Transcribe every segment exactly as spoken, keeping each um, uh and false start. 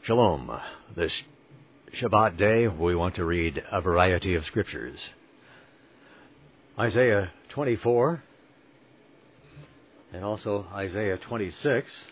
Shalom. This Shabbat day, we want to read a variety of scriptures. Isaiah twenty-four, and also Isaiah twenty-six,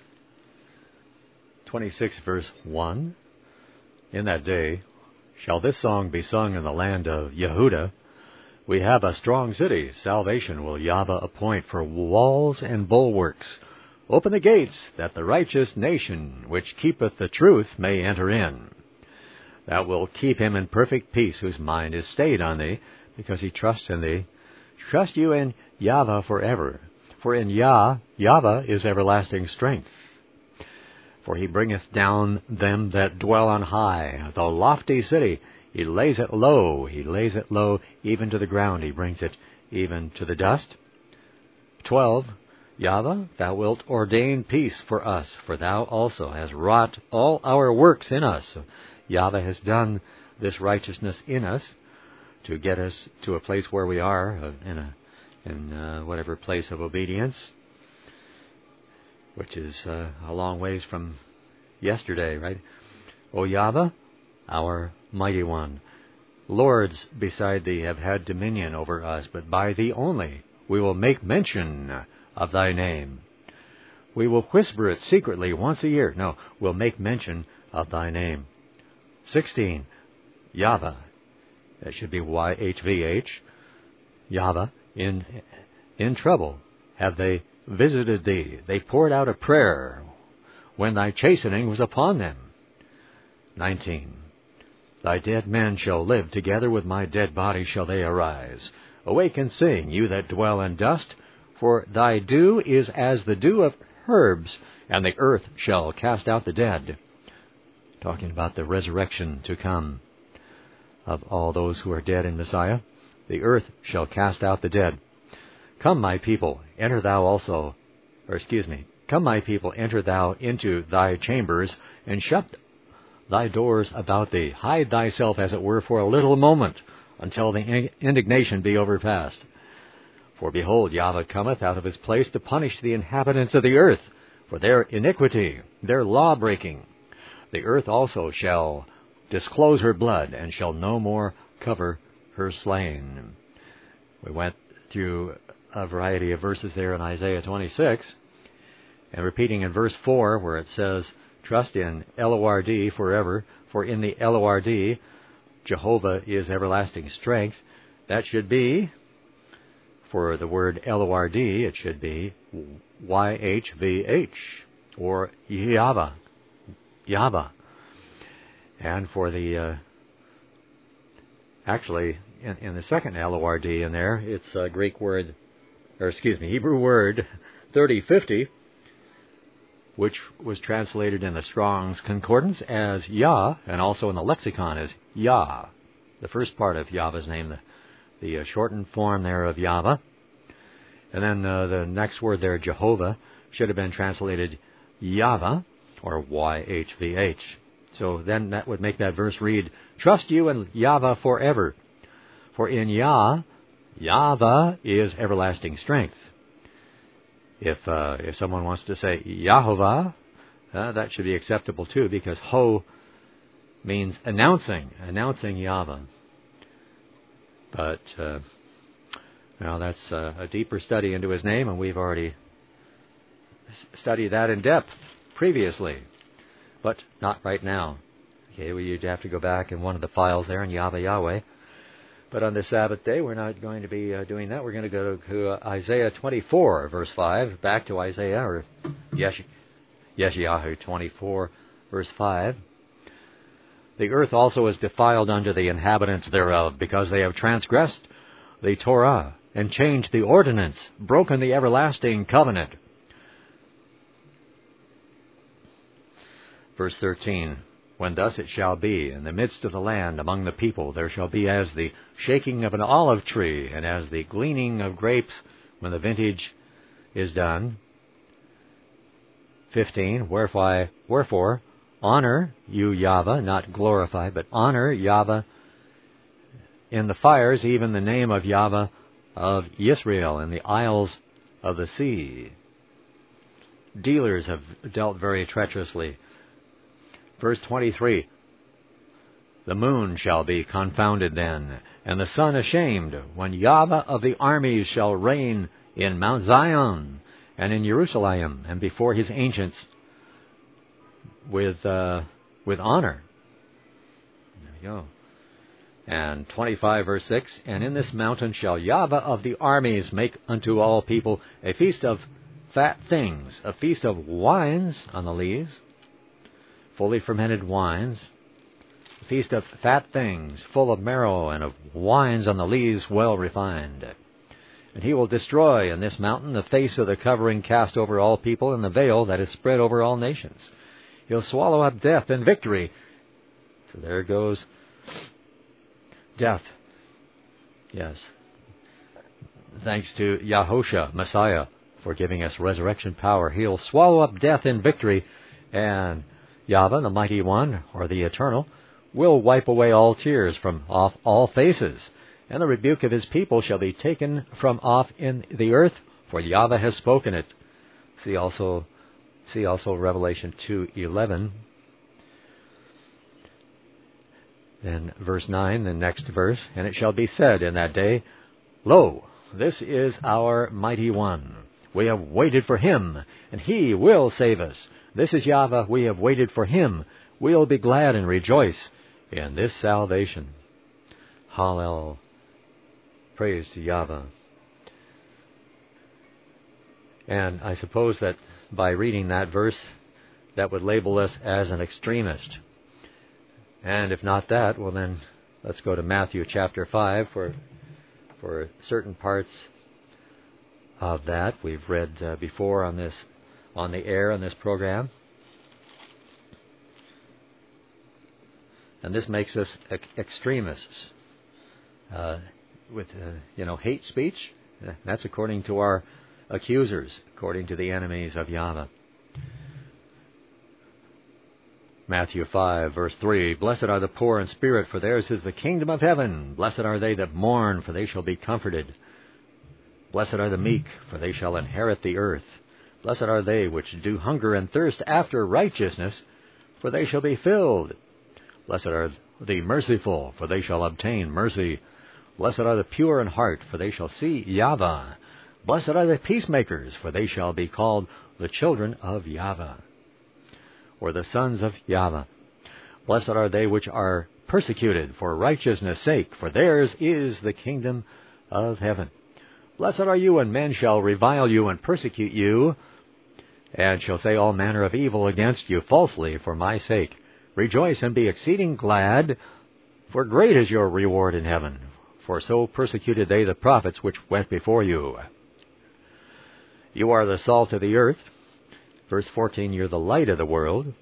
twenty-six verse one. In that day shall this song be sung in the land of Yehuda. We have a strong city. Salvation will Yahweh appoint for walls and bulwarks. Open the gates, that the righteous nation, which keepeth the truth, may enter in. Thou wilt keep him in perfect peace, whose mind is stayed on thee, because he trusts in thee. Trust you in Yahweh forever. For in Yah, Yahweh is everlasting strength. For he bringeth down them that dwell on high, the lofty city. He lays it low, he lays it low, even to the ground. He brings it even to the dust. Twelve. Yahweh, thou wilt ordain peace for us, for thou also hast wrought all our works in us. Yahweh has done this righteousness in us to get us to a place where we are, uh, in a in uh, whatever place of obedience, which is uh, a long ways from yesterday, right? O Yahweh, our mighty one, lords beside thee have had dominion over us, but by thee only we will make mention of thy name. We will whisper it secretly once a year. No, we'll make mention of thy name. Sixteen, Yahweh. That should be Y H V H. Yahweh, in, in trouble have they visited thee. They poured out a prayer when thy chastening was upon them. Nineteen, thy dead men shall live, together with my dead body shall they arise. Awake and sing, you that dwell in dust, for thy dew is as the dew of herbs, and the earth shall cast out the dead. Talking about the resurrection to come of all those who are dead in Messiah. The earth shall cast out the dead. Come, my people, enter thou also, or excuse me, come, my people, enter thou into thy chambers, and shut thy doors about thee. Hide thyself, as it were, for a little moment, until the indignation be overpast. For behold, Yahweh cometh out of his place to punish the inhabitants of the earth for their iniquity, their law-breaking. The earth also shall disclose her blood, and shall no more cover her slain. We went through a variety of verses there in Isaiah twenty-six, and repeating in verse four, where it says, trust in L O R D forever, for in the L O R D, Jehovah is everlasting strength. That should be, for the word L O R D, it should be Y H V H, or Yahweh. Yahweh. And for the, uh, actually, in, in the second L O R D in there, it's a Greek word, or excuse me, Hebrew word thirty fifty, which was translated in the Strong's Concordance as Yah, and also in the lexicon as Yah. The first part of Yahweh's name, the the uh, shortened form there of Yahweh. And then uh, the next word there, Jehovah, should have been translated Yahweh, or Y H V H. So then that would make that verse read, trust you in Yahweh forever. For in Yah, Yahweh is everlasting strength. If uh, if someone wants to say Yahovah, uh, that should be acceptable too, because Ho means announcing, announcing Yahweh. But, uh, well, that's uh, a deeper study into his name, and we've already studied that in depth previously, but not right now. Okay, well, you'd have to go back in one of the files there in Yahweh Yahweh. But on the Sabbath day, we're not going to be uh, doing that. We're going to go to uh, Isaiah twenty-four, verse five, back to Isaiah, or Yesh- Yeshayahu twenty-four, verse five. The earth also is defiled unto the inhabitants thereof, because they have transgressed the Torah, and changed the ordinance, broken the everlasting covenant. Verse thirteen, when thus it shall be, in the midst of the land, among the people, there shall be as the shaking of an olive tree, and as the gleaning of grapes when the vintage is done. Fifteen, wherefore, wherefore honor you Yahweh, not glorify, but honor Yahweh in the fires, even the name of Yahweh of Israel in the isles of the sea. Dealers have dealt very treacherously. Verse twenty-three, the moon shall be confounded then, and the sun ashamed, when Yahweh of the armies shall reign in Mount Zion and in Jerusalem, and before his ancients with uh, with honor. There we go. And twenty-five, verse six, and in this mountain shall Yahweh of the armies make unto all people a feast of fat things, a feast of wines on the lees, fully fermented wines, a feast of fat things, full of marrow, and of wines on the lees well refined. And he will destroy in this mountain the face of the covering cast over all people, and the veil that is spread over all nations. He'll swallow up death in victory. So there goes death. Yes. Thanks to Yahushua, Messiah, for giving us resurrection power. He'll swallow up death in victory, and Yahweh, the Mighty One, or the Eternal, will wipe away all tears from off all faces, and the rebuke of his people shall be taken from off in the earth, for Yahweh has spoken it. See also, see also Revelation two eleven. Then verse nine, the next verse, and it shall be said in that day, Lo, this is our Mighty One. We have waited for him, and he will save us. This is Yahweh, we have waited for him. We'll be glad and rejoice in this salvation. Hallel. Praise to Yahweh. And I suppose that by reading that verse, that would label us as an extremist. And if not that, well then, let's go to Matthew chapter five for, for certain parts of that we've read uh, before on this, on the air on this program. And this makes us ex- extremists. Uh, with, uh, you know, hate speech, that's according to our accusers, according to the enemies of Yahweh. Matthew five, verse three, Blessed are the poor in spirit, for theirs is the kingdom of heaven. Blessed are they that mourn, for they shall be comforted. Blessed are the meek, for they shall inherit the earth. Blessed are they which do hunger and thirst after righteousness, for they shall be filled. Blessed are the merciful, for they shall obtain mercy. Blessed are the pure in heart, for they shall see Yahweh. Blessed are the peacemakers, for they shall be called the children of Yahweh, or the sons of Yahweh. Blessed are they which are persecuted for righteousness' sake, for theirs is the kingdom of heaven. Blessed are you when men shall revile you and persecute you, and shall say all manner of evil against you falsely for my sake. Rejoice and be exceeding glad, for great is your reward in heaven. For so persecuted they the prophets which went before you. You are the salt of the earth. Verse fourteen, you're the light of the world.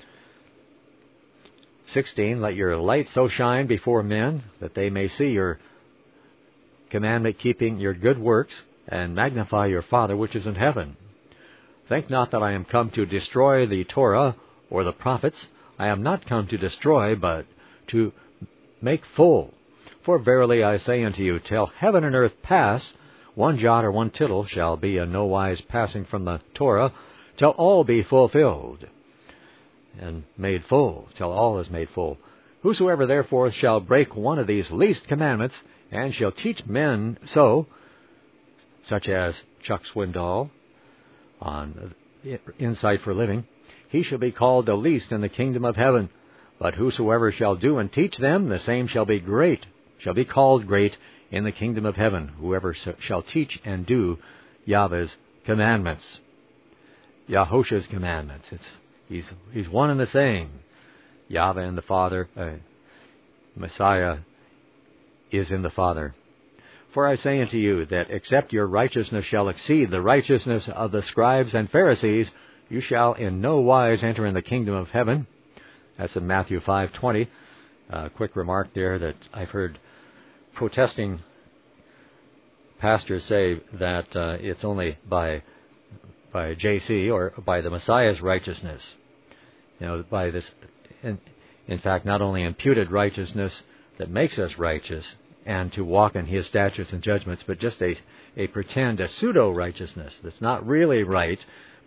sixteen, let your light so shine before men that they may see your commandment-keeping, your good works, and magnify your Father which is in heaven. Think not that I am come to destroy the Torah or the prophets. I am not come to destroy, but to make full. For verily I say unto you, till heaven and earth pass, one jot or one tittle shall be in no wise passing from the Torah, till all be fulfilled, and made full, till all is made full. Whosoever therefore shall break one of these least commandments, and shall teach men so, such as Chuck Swindoll on Insight for Living, he shall be called the least in the kingdom of heaven. But whosoever shall do and teach them, the same shall be great, shall be called great in the kingdom of heaven. Whoever shall teach and do Yahweh's commandments. Yahushua's commandments. It's he's he's one and the same. Yahweh and the Father, uh, Messiah is in the Father. For I say unto you that except your righteousness shall exceed the righteousness of the scribes and Pharisees, you shall in no wise enter in the kingdom of heaven. That's in Matthew five twenty. A uh, quick remark there that I've heard protesting pastors say that uh, it's only by by J C or by the Messiah's righteousness. You know, by this, in, in fact, not only imputed righteousness that makes us righteous and to walk in his statutes and judgments, but just a, a pretend, a pseudo-righteousness that's not really right,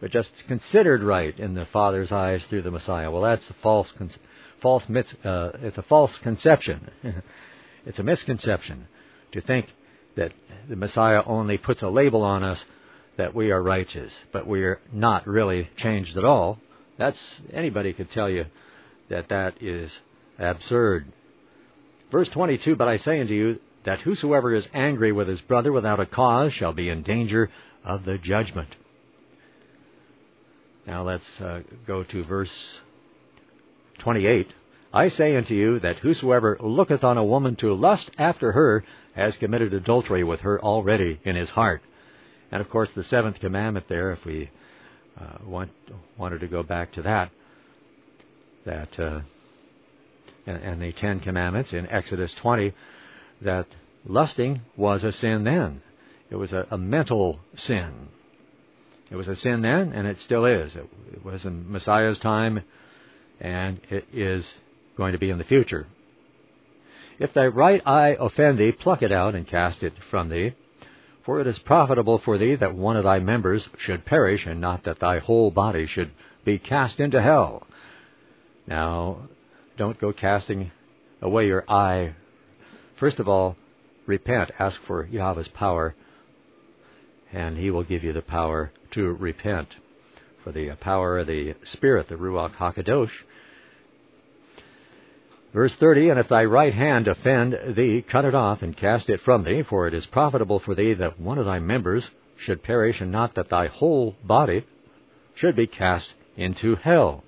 but just considered right in the Father's eyes through the Messiah. Well, that's a false, false, uh, it's a false conception. It's a misconception to think that the Messiah only puts a label on us that we are righteous, but we are not really changed at all. That's, anybody could tell you that that is absurd. Verse twenty-two, but I say unto you that whosoever is angry with his brother without a cause shall be in danger of the judgment. Now let's uh, go to verse twenty-eight. I say unto you that whosoever looketh on a woman to lust after her has committed adultery with her already in his heart. And of course the seventh commandment there, if we uh, want, wanted to go back to that, that uh, and, and the Ten Commandments in Exodus twenty, that lusting was a sin then. It was a, a mental sin. It was a sin then, and it still is. It, it was in Messiah's time, and it is going to be in the future. If thy right eye offend thee, pluck it out and cast it from thee. For it is profitable for thee that one of thy members should perish, and not that thy whole body should be cast into hell. Now, don't go casting away your eye. First of all, repent. Ask for Yahweh's power, and He will give you the power to repent. For the power of the Spirit, the Ruach HaKadosh. Verse thirty, and if thy right hand offend thee, cut it off and cast it from thee, for it is profitable for thee that one of thy members should perish, and not that thy whole body should be cast into hell,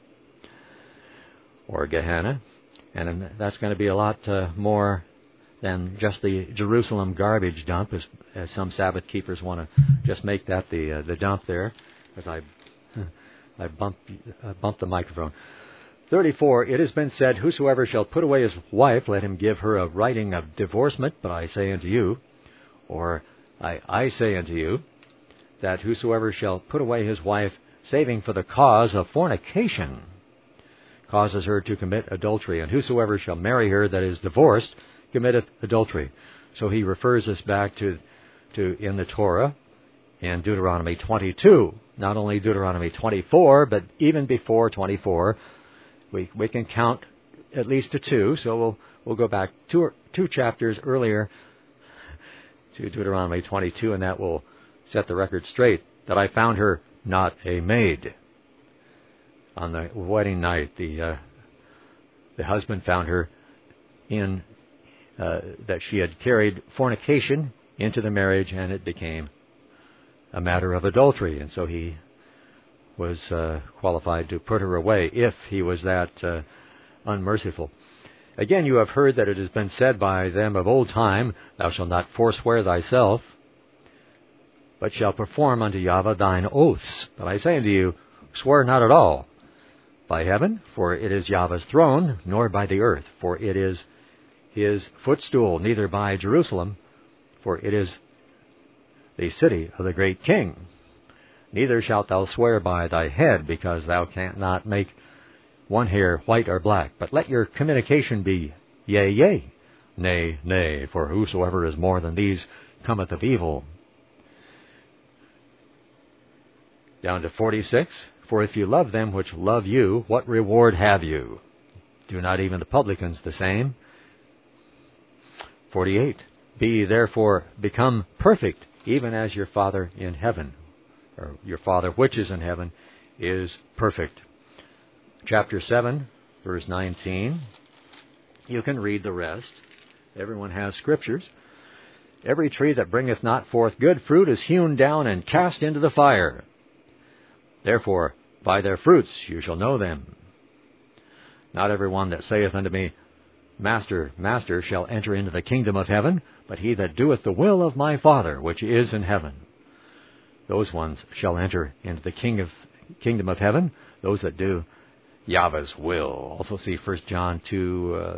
or Gehenna. And that's going to be a lot uh, more than just the Jerusalem garbage dump, as, as some Sabbath keepers want to just make that the uh, the dump there, as I I bumped, uh, bumped the microphone. thirty-four, it has been said, whosoever shall put away his wife, let him give her a writing of divorcement. But I say unto you, or I, I say unto you, that whosoever shall put away his wife, saving for the cause of fornication, causes her to commit adultery. And whosoever shall marry her that is divorced, committeth adultery. So he refers us back to, to in the Torah, in Deuteronomy twenty-two. Not only Deuteronomy twenty-four, but even before twenty-four, we we can count at least to two. So we'll we'll go back two two chapters earlier to Deuteronomy twenty-two, and that will set the record straight. That I found her not a maid. On the wedding night, the uh, the husband found her in uh, that she had carried fornication into the marriage, and it became a matter of adultery, and so he was uh, qualified to put her away if he was that uh, unmerciful. Again, you have heard that it has been said by them of old time, thou shalt not forswear thyself, but shalt perform unto Yahweh thine oaths. But I say unto you, swear not at all by heaven, for it is Yahweh's throne, nor by the earth, for it is his footstool, neither by Jerusalem, for it is the city of the great king. Neither shalt thou swear by thy head, because thou canst not make one hair white or black. But let your communication be yea, yea, nay, nay, for whosoever is more than these cometh of evil. Down to forty-six. For if you love them which love you, what reward have you? Do not even the publicans the same? forty-eight. Be therefore become perfect, even as your Father in heaven, or your Father which is in heaven, is perfect. Chapter seven, verse nineteen. You can read the rest. Everyone has scriptures. Every tree that bringeth not forth good fruit is hewn down and cast into the fire. Therefore, by their fruits you shall know them. Not every one that saith unto me, Master, Master, shall enter into the kingdom of heaven, but he that doeth the will of my Father which is in heaven. Those ones shall enter into the king of, kingdom of heaven, those that do Yahweh's will. Also see First John two, uh,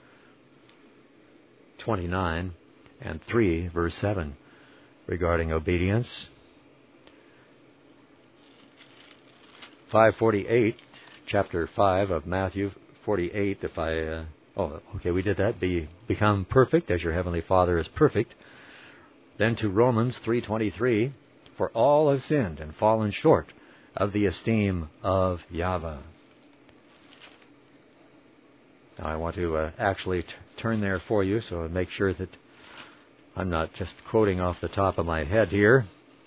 twenty-nine and three, verse seven, regarding obedience. five forty-eight, chapter five of Matthew forty-eight, if I... Uh, oh, okay, we did that. Be become perfect as your heavenly Father is perfect. Then to Romans three twenty-three, for all have sinned and fallen short of the esteem of Yahweh. Now I want to uh, actually t- turn there for you, so I make sure that I'm not just quoting off the top of my head here.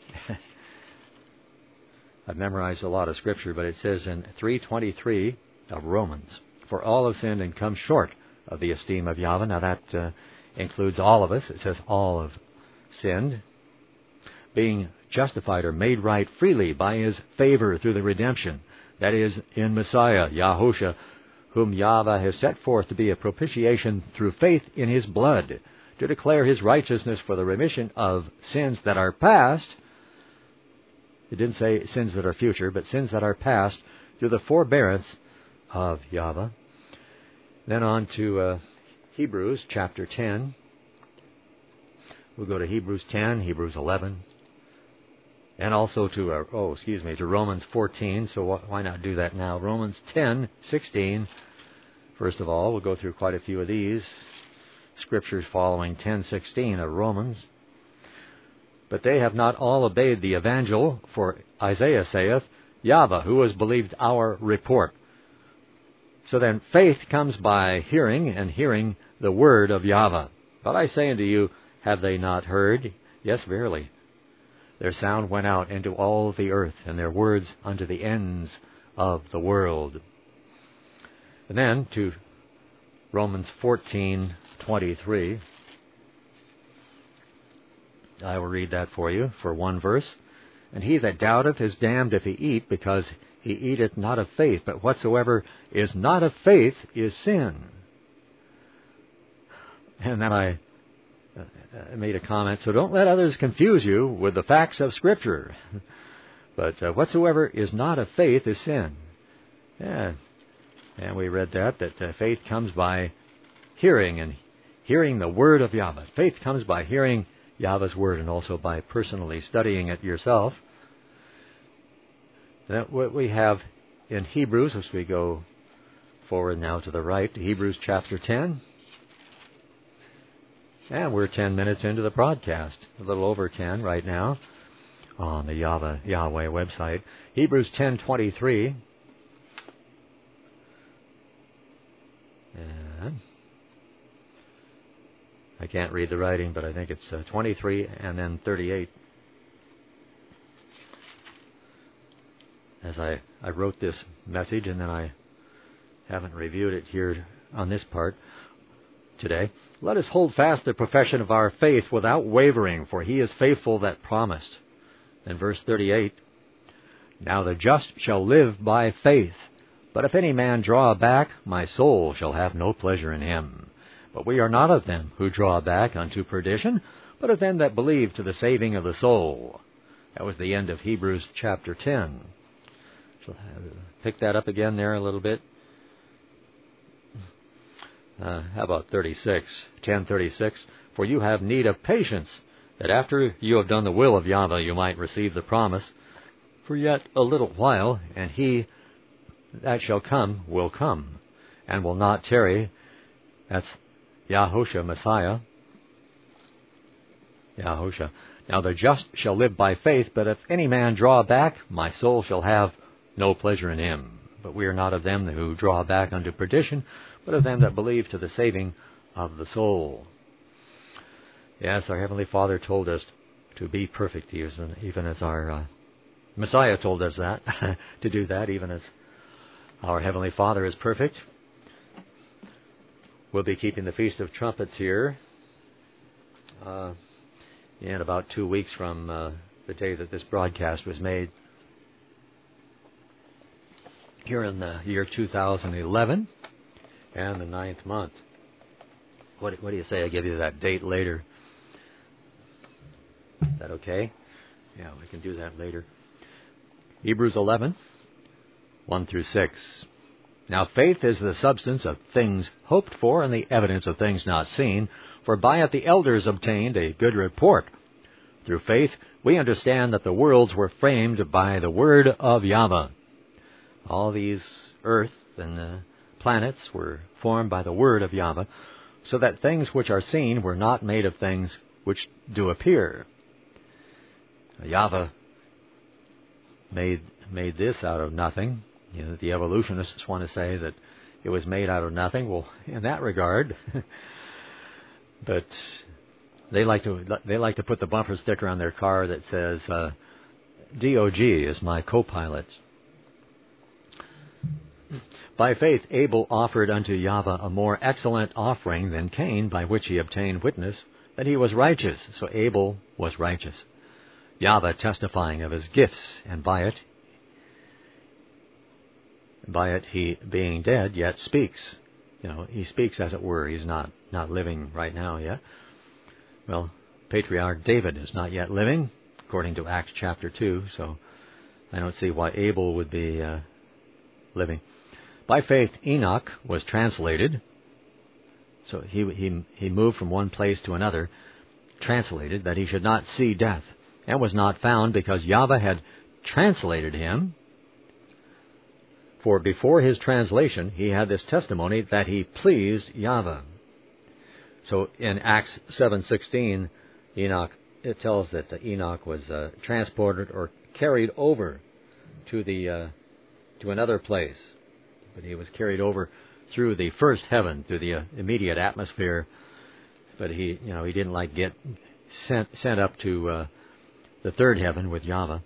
I've memorized a lot of Scripture, but it says in three twenty-three of Romans, "For all have sinned and come short of the esteem of Yahweh." Now that uh, includes all of us. It says all have sinned, being justified or made right freely by His favor through the redemption that is in Messiah, Yahushua, whom Yahweh has set forth to be a propitiation through faith in His blood, to declare His righteousness for the remission of sins that are past. It didn't say sins that are future, but sins that are past through the forbearance of Yahweh. Then on to uh, Hebrews chapter ten. We'll go to Hebrews ten, Hebrews eleven, and also to, uh, oh, excuse me, to Romans fourteen. So wh- why not do that now? Romans ten, sixteen. First of all, we'll go through quite a few of these Scriptures following ten sixteen of Romans. "But they have not all obeyed the evangel, for Isaiah saith, Yahweh, who has believed our report." So then faith comes by hearing, and hearing the word of Yahweh. "But I say unto you, have they not heard? Yes, verily. Their sound went out into all the earth, and their words unto the ends of the world." And then to Romans fourteen twenty-three. I will read that for you for one verse. "And he that doubteth is damned if he eat, because he eateth not of faith. But whatsoever is not of faith is sin." And then I made a comment, so don't let others confuse you with the facts of Scripture. But uh, whatsoever is not of faith is sin. Yeah. And we read that, that uh, faith comes by hearing, and hearing the word of Yahweh. Faith comes by hearing Yahweh's word, and also by personally studying it yourself. That what we have in Hebrews, as we go forward now to the right, to Hebrews chapter ten. And we're ten minutes into the broadcast, a little over ten right now, on the Yahweh, Yahweh website. Hebrews ten twenty-three. And I can't read the writing, but I think it's uh, twenty-three and then thirty-eight. As I, I wrote this message, and then I haven't reviewed it here on this part today. "Let us hold fast the profession of our faith without wavering, for He is faithful that promised." And verse thirty-eight, "Now the just shall live by faith. But if any man draw back, my soul shall have no pleasure in him. But we are not of them who draw back unto perdition, but of them that believe to the saving of the soul." That was the end of Hebrews chapter ten. So pick that up again there a little bit. Uh, how about thirty-six? ten thirty-six. "For you have need of patience, that after you have done the will of Yahweh, you might receive the promise. For yet a little while, and He that shall come will come, and will not tarry." That's Yahushua, Messiah. Yahushua. "Now the just shall live by faith, but if any man draw back, my soul shall have no pleasure in him. But we are not of them who draw back unto perdition, but of them that believe to the saving of the soul." Yes, our Heavenly Father told us to be perfect, even as our uh, Messiah told us that, to do that, even as our Heavenly Father is perfect. We'll be keeping the Feast of Trumpets here uh, in about two weeks from uh, the day that this broadcast was made. Here in the year two thousand eleven, and the ninth month. What, what do you say I give you that date later? Is that okay? Yeah, we can do that later. Hebrews eleven, one through six. "Now faith is the substance of things hoped for, and the evidence of things not seen. For by it the elders obtained a good report. Through faith we understand that the worlds were framed by the word of Yahweh." All these earth and uh, planets were formed by the word of Yahweh, so that things which are seen were not made of things which do appear. Yahweh made made this out of nothing. You know, the evolutionists want to say that it was made out of nothing. Well, in that regard, but they like to they like to put the bumper sticker on their car that says uh, D O G is my co-pilot. By faith Abel offered unto Yahweh a more excellent offering than Cain, by which he obtained witness that he was righteous. So Abel was righteous, Yahweh testifying of his gifts, and by it By it he, being dead, yet speaks. You know, he speaks as it were. He's not, not living right now yet. Well, Patriarch David is not yet living, according to Acts chapter two, so I don't see why Abel would be uh, living. By faith Enoch was translated. So he, he, he moved from one place to another, translated, that he should not see death, and was not found, because Yahweh had translated him. For before his translation, he had this testimony that he pleased Yahweh. So in Acts seven sixteen, Enoch, it tells that Enoch was uh, transported or carried over to the uh, to another place, but he was carried over through the first heaven, through the uh, immediate atmosphere. But he, you know, he didn't like get sent sent up to uh, the third heaven with Yahweh.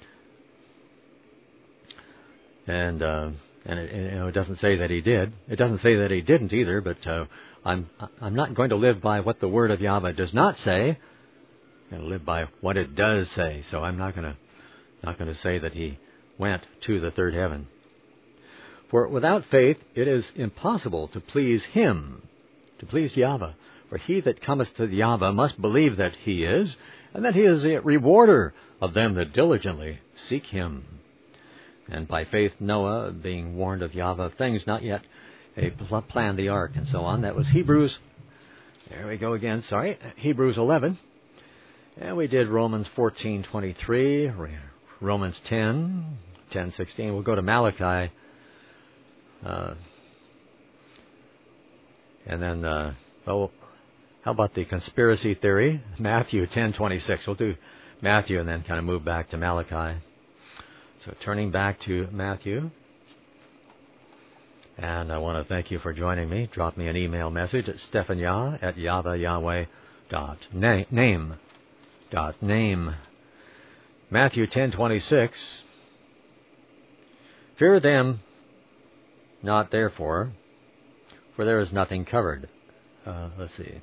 And uh, and it, you know, it doesn't say that he did. It doesn't say that he didn't either. But uh, I'm I'm not going to live by what the word of Yahweh does not say. I'm going to live by what it does say. So I'm not going to not going to say that he went to the third heaven. For without faith it is impossible to please him, to please Yahweh. For he that cometh to Yahweh must believe that he is, and that he is a rewarder of them that diligently seek him. And by faith Noah, being warned of Yahweh of things not yet a planned the ark, and so on. That was Hebrews, there we go again, sorry, Hebrews eleven. And we did Romans fourteen twenty-three, Romans ten, ten sixteen. We'll go to Malachi. Uh, and then, uh, oh, how about the conspiracy theory? Matthew ten twenty-six. We'll do Matthew and then kind of move back to Malachi. So turning back to Matthew, and I want to thank you for joining me. Drop me an email message at stephanyah at yahweh dot name dot name. Matthew ten twenty-six. Fear them not therefore, for there is nothing covered. Uh, let's see.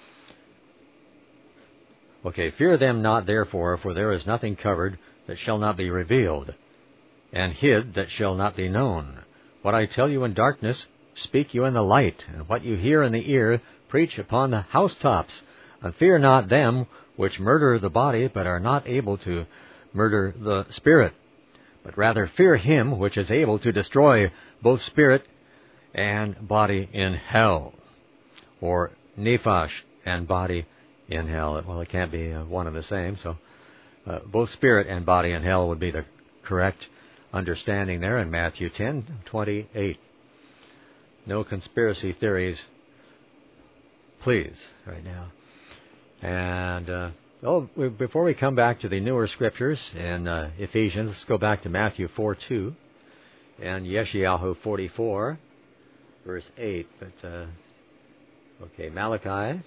Okay, fear them not therefore, for there is nothing covered that shall not be revealed, and hid that shall not be known. What I tell you in darkness, speak you in the light, and what you hear in the ear, preach upon the housetops. And fear not them which murder the body, but are not able to murder the spirit, but rather fear him which is able to destroy both spirit and body in hell, or nephash and body in hell. Well, it can't be uh, one and the same, so uh, both spirit and body in hell would be the correct understanding there in Matthew ten twenty-eight. No conspiracy theories, please, right now. And uh, oh, before we come back to the newer scriptures in uh, Ephesians, let's go back to Matthew four two and Yeshayahu forty-four, verse eight. But uh, okay, Malachi,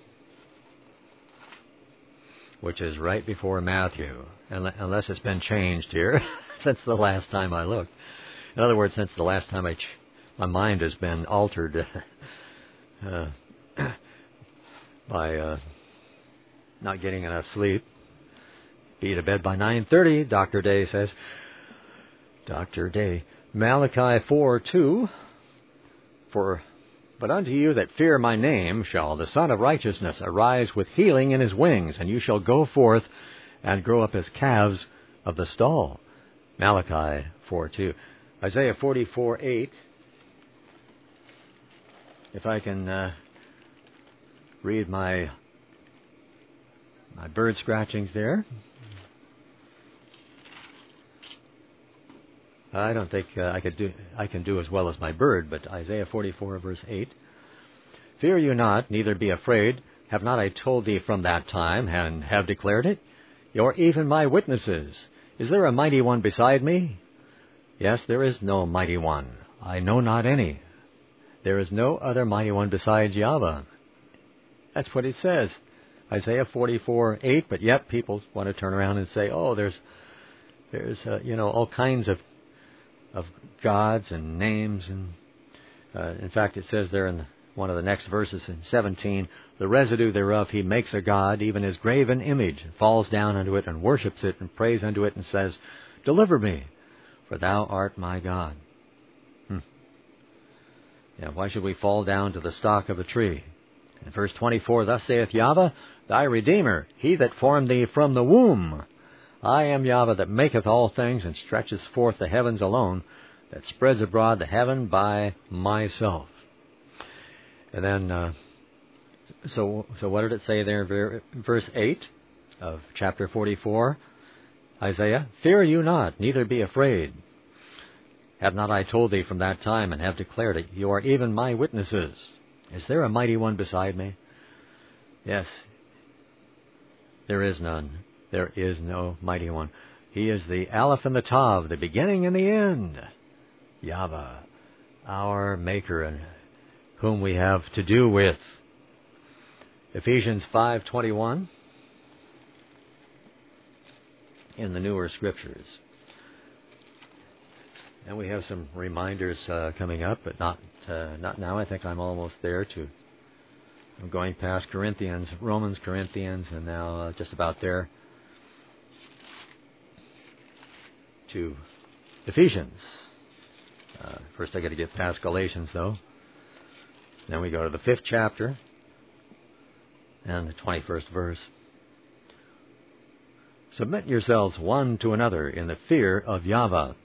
which is right before Matthew, unless it's been changed here since the last time I looked. In other words, since the last time I, ch- my mind has been altered uh, by uh, not getting enough sleep. Be to bed by nine thirty, Doctor Day says. Doctor Day. Malachi four two. For, but unto you that fear my name shall the Son of Righteousness arise with healing in his wings, and you shall go forth and grow up as calves of the stall. Malachi four two. Isaiah forty-four eight. If I can uh, read my my bird scratchings there. I don't think uh, I could do I can do as well as my bird, but Isaiah forty-four verse eight. Fear you not, neither be afraid. Have not I told thee from that time, and have declared it? You're even my witnesses. Is there a mighty one beside me? Yes, there is no mighty one. I know not any. There is no other mighty one besides Yahweh. That's what it says. Isaiah forty-four eight, but yet people want to turn around and say, oh, there's, there's uh, you know, all kinds of of gods and names. And uh, in fact, it says there in one of the next verses in seventeen, the residue thereof he makes a god, even his graven image, falls down unto it and worships it and prays unto it and says, deliver me, for thou art my God. Hmm. Yeah, why should we fall down to the stock of a tree? In verse twenty-four, thus saith Yahweh, thy Redeemer, he that formed thee from the womb. I am Yahweh that maketh all things, and stretches forth the heavens alone, that spreads abroad the heaven by myself. And then, uh, so so what did it say there in verse eight of chapter forty-four? Isaiah, fear you not, neither be afraid. Have not I told thee from that time, and have declared it? You are even my witnesses. Is there a mighty one beside me? Yes, there is none. There is no mighty one. He is the Aleph and the Tav, the beginning and the end. Yahweh, our Maker, and whom we have to do with. Ephesians five twenty-one in the newer scriptures. And we have some reminders uh, coming up, but not uh, not now. I think I'm almost there to. I'm going past Corinthians, Romans, Corinthians, and now uh, just about there to Ephesians. Uh, first, I got to get past Galatians, though. Then we go to the fifth chapter and the twenty-first verse. Submit yourselves one to another in the fear of Yahweh.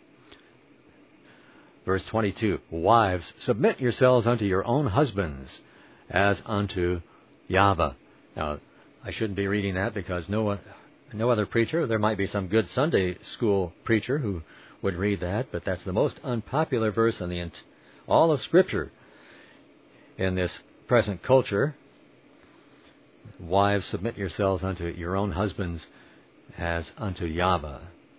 Verse twenty-two, wives, submit yourselves unto your own husbands, as unto Yahweh. Now, I shouldn't be reading that because no no other preacher, there might be some good Sunday school preacher who would read that, but that's the most unpopular verse in the all of Scripture in this present culture. Wives, submit yourselves unto your own husbands, as unto Yahweh.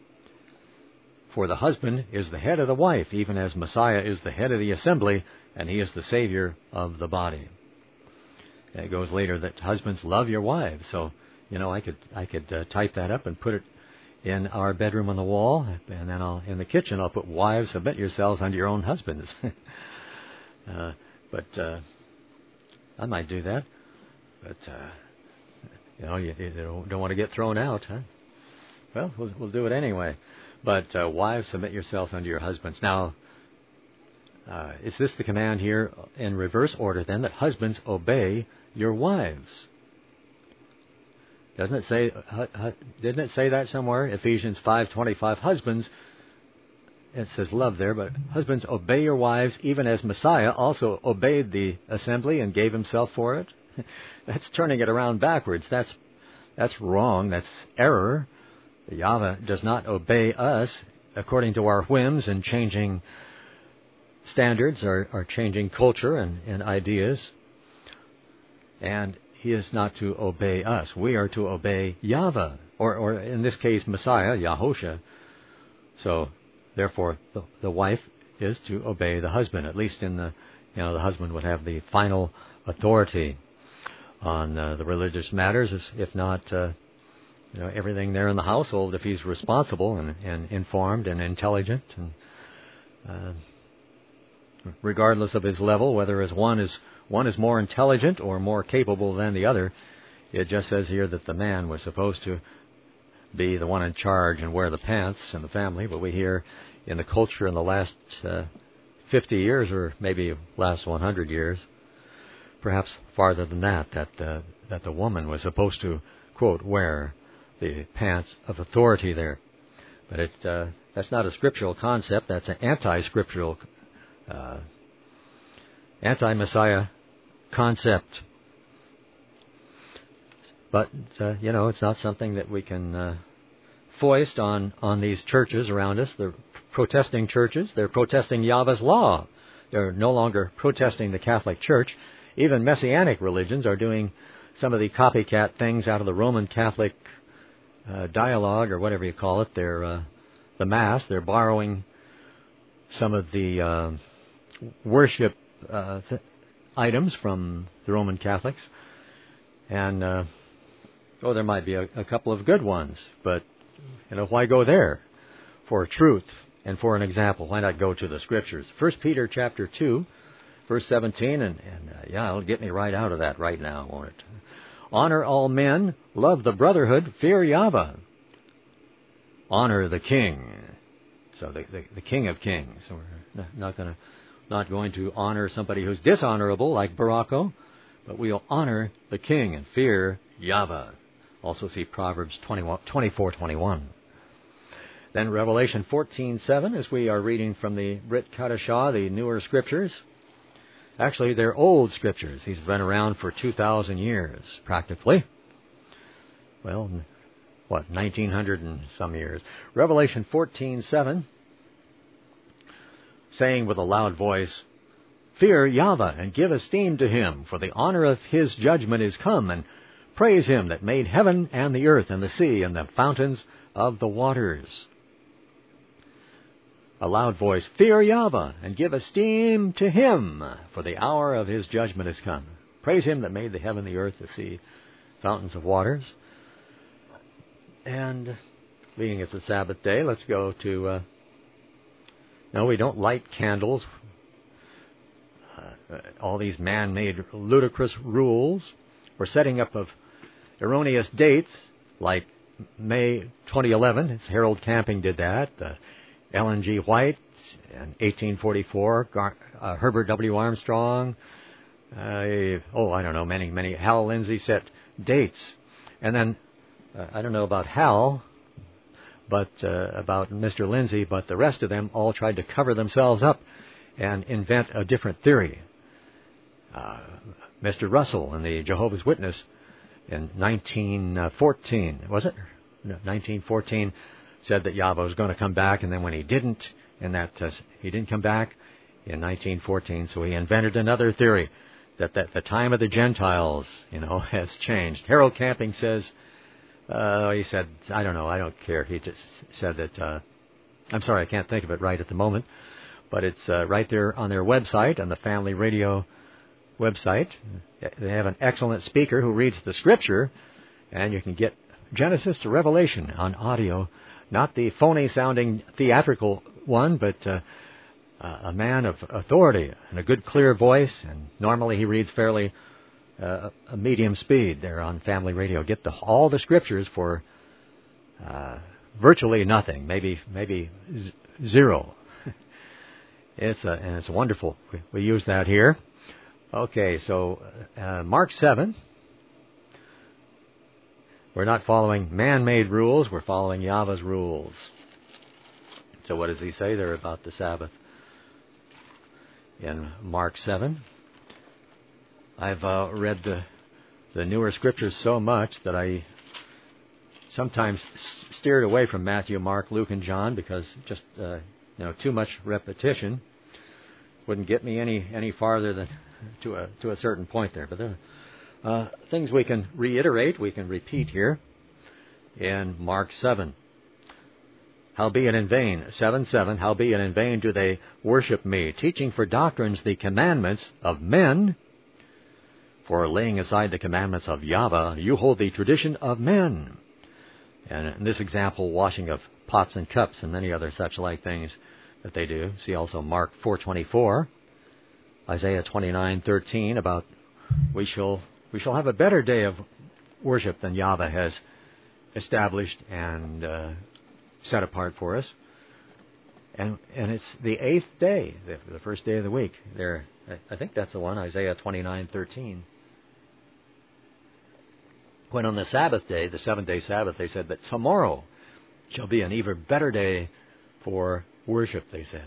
For the husband is the head of the wife, even as Messiah is the head of the assembly, and he is the Savior of the body. And it goes later that husbands, love your wives. So, you know, I could I could uh, type that up and put it in our bedroom on the wall, and then I'll in the kitchen I'll put, wives, submit yourselves unto your own husbands. uh, but uh, I might do that. But, uh, you know, you, you don't, don't want to get thrown out, huh? Well, we'll, we'll do it anyway. But uh, wives, submit yourselves unto your husbands. Now, uh, is this the command here in reverse order then, that husbands obey your wives? Doesn't it say? Uh, uh, didn't it say that somewhere? Ephesians five twenty-five. Husbands, it says love there, but husbands, obey your wives, even as Messiah also obeyed the assembly and gave himself for it. That's turning it around backwards. That's that's wrong. That's error. Yahweh does not obey us according to our whims and changing standards or, or changing culture and, and ideas. And he is not to obey us. We are to obey Yahweh, or, or in this case, Messiah, Yahosha. So, therefore, the, the wife is to obey the husband. At least in the, you know, the husband would have the final authority on uh, the religious matters, if not... Uh, You know, everything there in the household, if he's responsible and, and informed and intelligent, and uh, regardless of his level, whether as one is one is more intelligent or more capable than the other, it just says here that the man was supposed to be the one in charge and wear the pants in the family. But we hear in the culture in the last uh, fifty years, or maybe last one hundred years, perhaps farther than that, that uh, that the woman was supposed to, quote, wear the pants of authority there. But it uh, that's not a scriptural concept. That's an anti-scriptural, uh, anti-Messiah concept. But, uh, you know, it's not something that we can uh, foist on, on these churches around us. They're protesting churches. They're protesting Yahweh's law. They're no longer protesting the Catholic Church. Even Messianic religions are doing some of the copycat things out of the Roman Catholic Uh, dialogue, or whatever you call it. They're uh, the Mass. They're borrowing some of the uh, worship uh, th- items from the Roman Catholics. And, uh, oh, there might be a, a couple of good ones, but, you know, why go there for truth and for an example? Why not go to the Scriptures? First Peter chapter two, verse seventeen, and, and uh, yeah, it'll get me right out of that right now, won't it? Honor all men, love the brotherhood, fear Yahweh. Honor the king. So the, the, the King of Kings. So we're not going to not going to honor somebody who's dishonorable like Barako, but we'll honor the king and fear Yahweh. Also see Proverbs twenty-four twenty-one. Then Revelation fourteen seven, as we are reading from the Brit Kadashah, the newer scriptures. Actually, they're old scriptures. These have been around for two thousand years, practically. Well, what, nineteen hundred and some years. Revelation fourteen seven, saying with a loud voice, fear Yahweh and give esteem to him, for the honor of his judgment is come, and praise him that made heaven and the earth and the sea and the fountains of the waters. A loud voice, fear Yahweh and give esteem to him, for the hour of his judgment is come. Praise him that made the heaven, the earth, the sea, fountains of waters. And being it's a Sabbath day, let's go to... Uh, no, we don't light candles. Uh, all these man-made ludicrous rules. We're setting up of erroneous dates, like May twenty eleven. It's Harold Camping did that. Uh, Ellen G. White in eighteen forty-four. Gar- uh, Herbert W. Armstrong. Uh, oh, I don't know, many, many. Hal Lindsey set dates. And then, uh, I don't know about Hal, but uh, about Mister Lindsey, but the rest of them all tried to cover themselves up and invent a different theory. Uh, Mister Russell and the Jehovah's Witness in nineteen fourteen, was it? No, nineteen fourteen, said that Yahweh was going to come back, and then when he didn't, and that uh, he didn't come back in nineteen fourteen, so he invented another theory that, that the time of the Gentiles, you know, has changed. Harold Camping says, uh, he said, I don't know, I don't care. He just said that, uh, I'm sorry, I can't think of it right at the moment, but it's uh, right there on their website, on the Family Radio website. They have an excellent speaker who reads the Scripture, and you can get Genesis to Revelation on audio, not the phony-sounding theatrical one, but uh, a man of authority and a good, clear voice, and normally he reads fairly uh, a medium speed there on Family Radio. Get the, all the Scriptures for uh, virtually nothing, maybe maybe z- zero. It's a, and it's wonderful. We, we use that here. Okay, so uh, Mark seven. We're not following man-made rules. We're following Yahweh's rules. So what does he say there about the Sabbath? In Mark seven, I've uh, read the, the newer scriptures so much that I sometimes s- steered away from Matthew, Mark, Luke, and John because just uh, you know too much repetition wouldn't get me any, any farther than to a to a certain point there. But there are uh, things we can reiterate, we can repeat here in Mark seven. Howbeit in vain, seven seven, howbeit in vain do they worship me, teaching for doctrines the commandments of men. For laying aside the commandments of Yahweh, you hold the tradition of men. And in this example, washing of pots and cups and many other such like things that they do. See also Mark four twenty-four, Isaiah twenty-nine thirteen, about we shall we shall have a better day of worship than Yahweh has established and uh, set apart for us. And and it's the eighth day, the, the first day of the week. There, I think that's the one, Isaiah twenty-nine thirteen. When on the Sabbath day, the seventh-day Sabbath, they said that tomorrow shall be an even better day for worship, they said.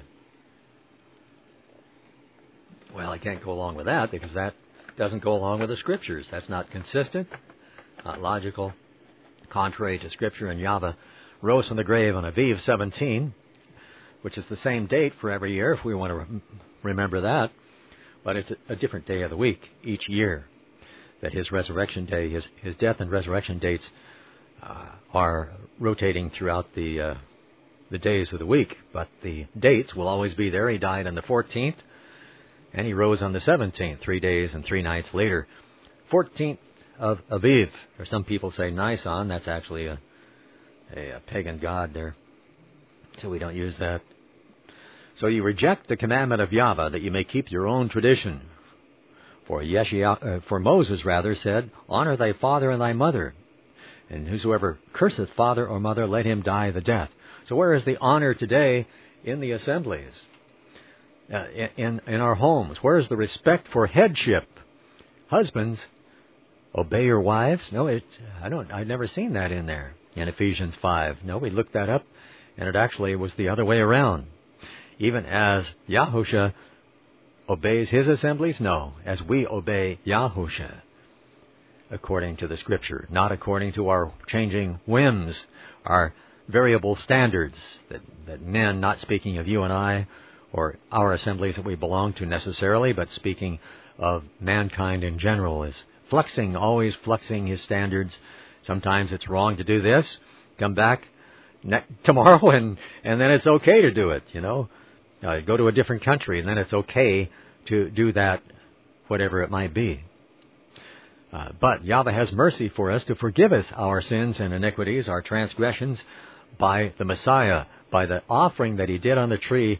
Well, I can't go along with that because that doesn't go along with the Scriptures. That's not consistent, not logical, contrary to Scripture. And Yahweh rose from the grave on Aviv seventeen, which is the same date for every year, if we want to re- remember that. But it's a, a different day of the week each year. That his resurrection day, his, his death and resurrection dates uh, are rotating throughout the uh, the days of the week, but the dates will always be there. He died on the fourteenth, and he rose on the seventeenth, three days and three nights later. fourteenth of Aviv, or some people say Nisan. That's actually a, a, a pagan god there, so we don't use that. So you reject the commandment of Yahweh that you may keep your own tradition. For Yeshua, uh, for Moses rather said, honor thy father and thy mother, and whosoever curseth father or mother, let him die the death. So where is the honor today in the assemblies, uh, in in our homes? Where is the respect for headship? Husbands, obey your wives. No, it. I don't. I've never seen that in there in Ephesians five. No, we looked that up, and it actually was the other way around. Even as Yahusha obeys his assemblies, no, as we obey Yahusha, according to the Scripture, not according to our changing whims, our variable standards that, that men, not speaking of you and I or our assemblies that we belong to necessarily, but speaking of mankind in general, is fluxing, always fluxing his standards. Sometimes it's wrong to do this. Come back ne- tomorrow and, and then it's okay to do it, you know. Uh, go to a different country and then it's okay to do that, whatever it might be. Uh, but Yahweh has mercy for us to forgive us our sins and iniquities, our transgressions, by the Messiah, by the offering that he did on the tree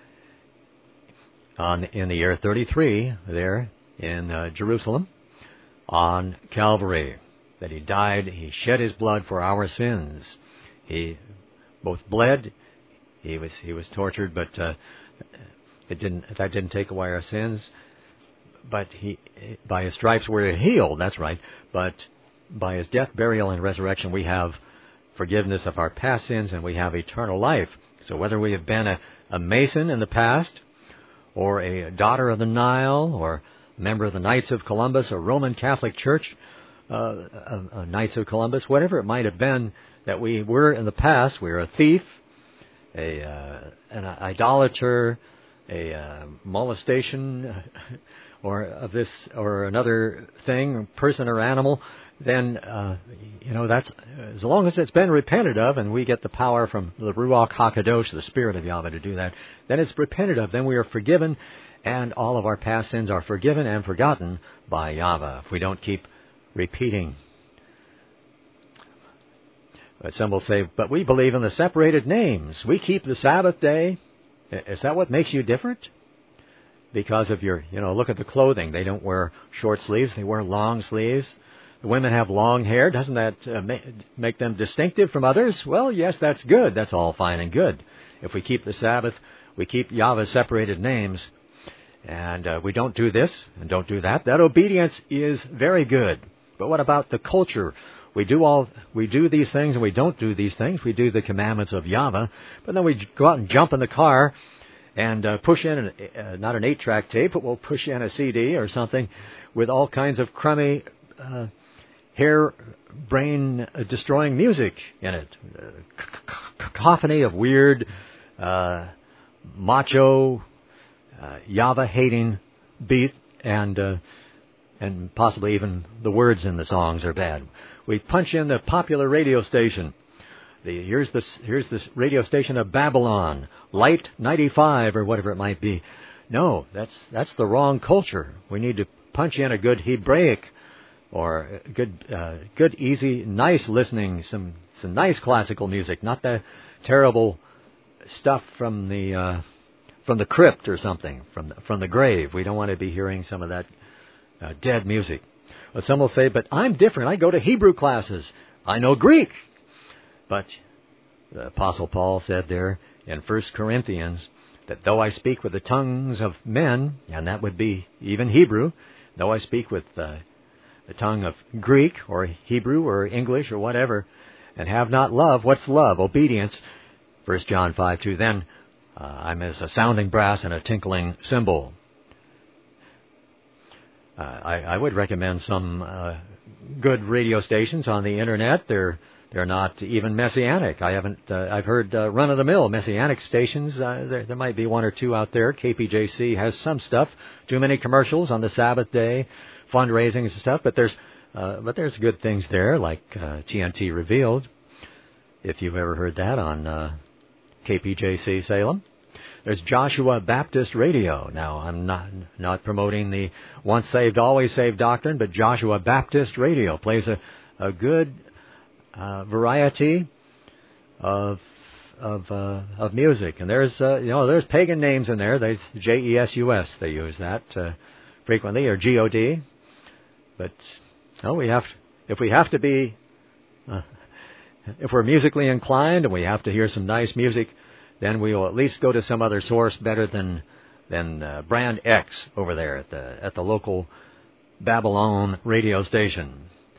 on, in the year thirty-three, there in uh, Jerusalem, on Calvary, that he died, he shed his blood for our sins. He both bled, he was he was tortured, but uh, it didn't that didn't take away our sins. But he, by his stripes we're healed, that's right. But by his death, burial, and resurrection, we have forgiveness of our past sins, and we have eternal life. So whether we have been a, a Mason in the past, or a daughter of the Nile, or a member of the Knights of Columbus, or Roman Catholic Church, uh, uh, uh, Knights of Columbus, whatever it might have been that we were in the past, we were a thief, a uh, an idolater, a uh, molestation, or of this or another thing, person or animal, then, uh, you know, that's, as long as it's been repented of, and we get the power from the Ruach HaKadosh, the Spirit of Yahweh, to do that, then it's repented of, then we are forgiven, and all of our past sins are forgiven and forgotten by Yahweh, if we don't keep repeating. But some will say, but we believe in the separated names. We keep the Sabbath day. Is that what makes you different? Because of your, you know, look at the clothing. They don't wear short sleeves. They wear long sleeves. The women have long hair. Doesn't that uh, ma- make them distinctive from others? Well, yes, that's good. That's all fine and good. If we keep the Sabbath, we keep Yahweh's separated names, and uh, we don't do this and don't do that. That obedience is very good. But what about the culture? We do all, we do these things and we don't do these things. We do the commandments of Yahweh, but then we go out and jump in the car and uh, push in, an, uh, not an eight-track tape, but we'll push in a C D or something with all kinds of crummy, uh, hair, brain-destroying music in it. Uh, cacophony of weird, uh, macho, uh, Yahweh-hating beat, and uh, and possibly even the words in the songs are bad. We punch in the popular radio station. The, here's the here's this radio station of Babylon, Light ninety-five or whatever it might be. No, that's that's the wrong culture. We need to punch in a good Hebraic or good, uh, good, easy, nice listening, some some nice classical music, not the terrible stuff from the uh, from the crypt or something, from the, from the grave. We don't want to be hearing some of that uh, dead music. But some will say, but I'm different. I go to Hebrew classes. I know Greek. But the Apostle Paul said there in First Corinthians that though I speak with the tongues of men, and that would be even Hebrew, though I speak with uh, the tongue of Greek or Hebrew or English or whatever, and have not love, what's love? Obedience. First John five two, then uh, I'm as a sounding brass and a tinkling cymbal. Uh, I, I would recommend some uh, good radio stations on the internet. They're they're not even messianic. I haven't. Uh, I've heard uh, run-of-the-mill messianic stations. Uh, there, there might be one or two out there. K P J C has some stuff. Too many commercials on the Sabbath day, fundraising and stuff. But there's uh, but there's good things there, like uh, T N T Revealed. If you've ever heard that on uh, K P J C Salem. There's Joshua Baptist Radio. Now, I'm not not promoting the once saved, always saved doctrine, but Joshua Baptist Radio plays a, a good uh, variety of of uh, of music. And there's uh, you know there's pagan names in there. They J E S U S. They use that uh, frequently, or G O D. But no, we have if we have to be uh, if we're musically inclined and we have to hear some nice music, then we will at least go to some other source better than than uh, Brand X over there at the at the local Babylon radio station.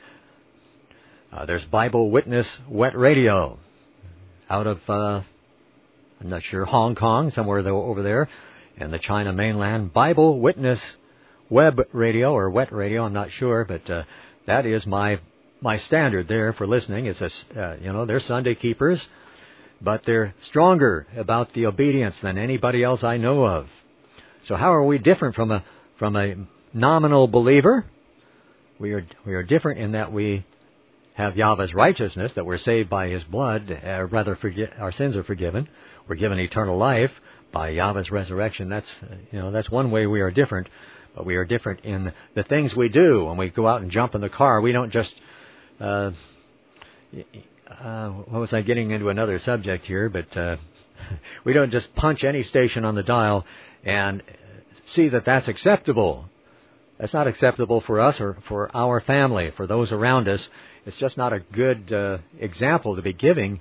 Uh, there's Bible Witness Wet Radio out of uh, I'm not sure Hong Kong, somewhere though over there, and the China mainland. Bible Witness Web Radio or Wet Radio, I'm not sure, but uh, that is my my standard there for listening. It's a uh, you know they're Sunday keepers, but they're stronger about the obedience than anybody else I know of. So how are we different from a from a nominal believer? We are we are different in that we have Yahweh's righteousness, that we're saved by His blood, uh, rather forgi- our sins are forgiven. We're given eternal life by Yahweh's resurrection. That's uh, you know that's one way we are different, but we are different in the things we do. When we go out and jump in the car, we don't just uh, Uh, what was I getting into another subject here? But uh, we don't just punch any station on the dial and see that that's acceptable. That's not acceptable for us or for our family, for those around us. It's just not a good uh, example to be giving,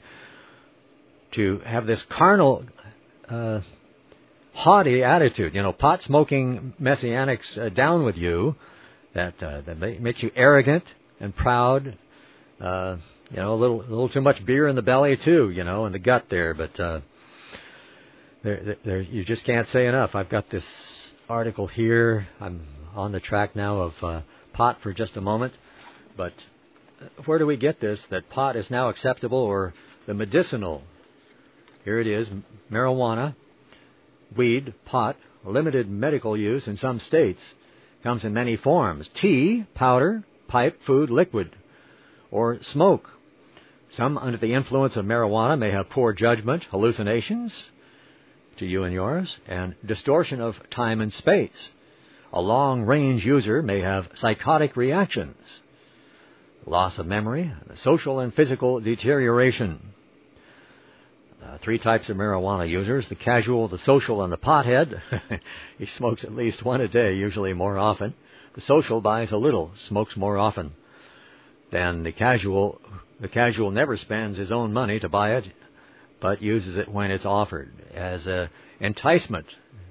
to have this carnal, uh, haughty attitude. You know, pot-smoking messianics uh, down with you, that, uh, that makes you arrogant and proud. Uh, you know, a little, a little too much beer in the belly too, you know, in the gut there. But uh, there, there, you just can't say enough. I've got this article here. I'm on the track now of uh, pot for just a moment. But where do we get this, that pot is now acceptable, or the medicinal? Here it is, marijuana, weed, pot, limited medical use in some states. Comes in many forms: tea, powder, pipe, food, liquid, or smoke. Some, under the influence of marijuana, may have poor judgment, hallucinations, to you and yours, and distortion of time and space. A long-range user may have psychotic reactions, loss of memory, social and physical deterioration. Uh, three types of marijuana users: the casual, the social, and the pothead. He smokes at least one a day, usually more often. The social buys a little, smokes more often than the casual. The casual never spends his own money to buy it, but uses it when it's offered as an enticement.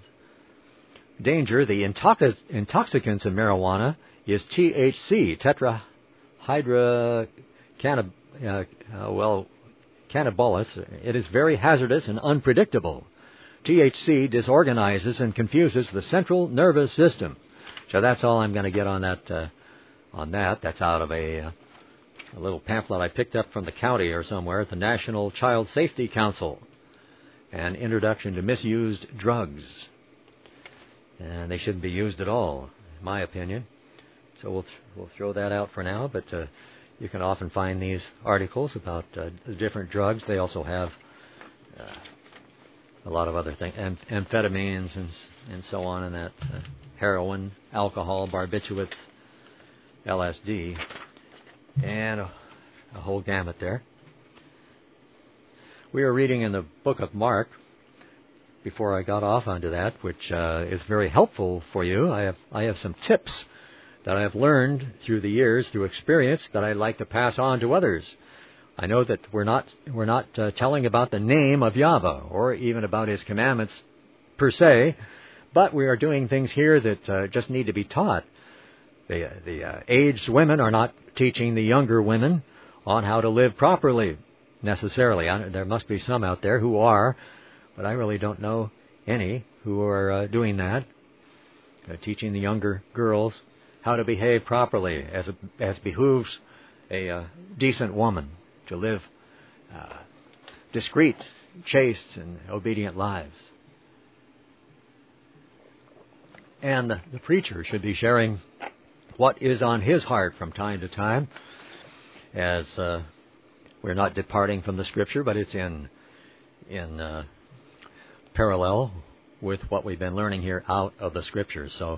Danger: the intox- intoxicants of marijuana is T H C, tetrahydrocannab- uh, uh, well, cannabis. It is very hazardous and unpredictable. T H C disorganizes and confuses the central nervous system. So that's all I'm going to get on that. Uh, on that, that's out of a, uh, a little pamphlet I picked up from the county or somewhere at the National Child Safety Council, an introduction to misused drugs. And they shouldn't be used at all, in my opinion. So we'll th- we'll throw that out for now. But uh, you can often find these articles about uh, the different drugs. They also have uh, a lot of other things, Am- amphetamines and and so on, and that uh, heroin, alcohol, barbiturates, L S D, and a, a whole gamut there. We are reading in the book of Mark. Before I got off onto that, which uh, is very helpful for you, I have I have some tips that I have learned through the years, through experience, that I'd like to pass on to others. I know that we're not we're not uh, telling about the name of Yahweh or even about His commandments per se, but we are doing things here that uh, just need to be taught. The the uh, aged women are not teaching the younger women on how to live properly necessarily. I, there must be some out there who are. But I really don't know any who are uh, doing that, uh, teaching the younger girls how to behave properly as a, as behooves a uh, decent woman, to live uh, discreet, chaste, and obedient lives. And the, the preacher should be sharing what is on his heart from time to time, as uh, we're not departing from the Scripture, but it's in in uh, parallel with what we've been learning here out of the Scriptures. So,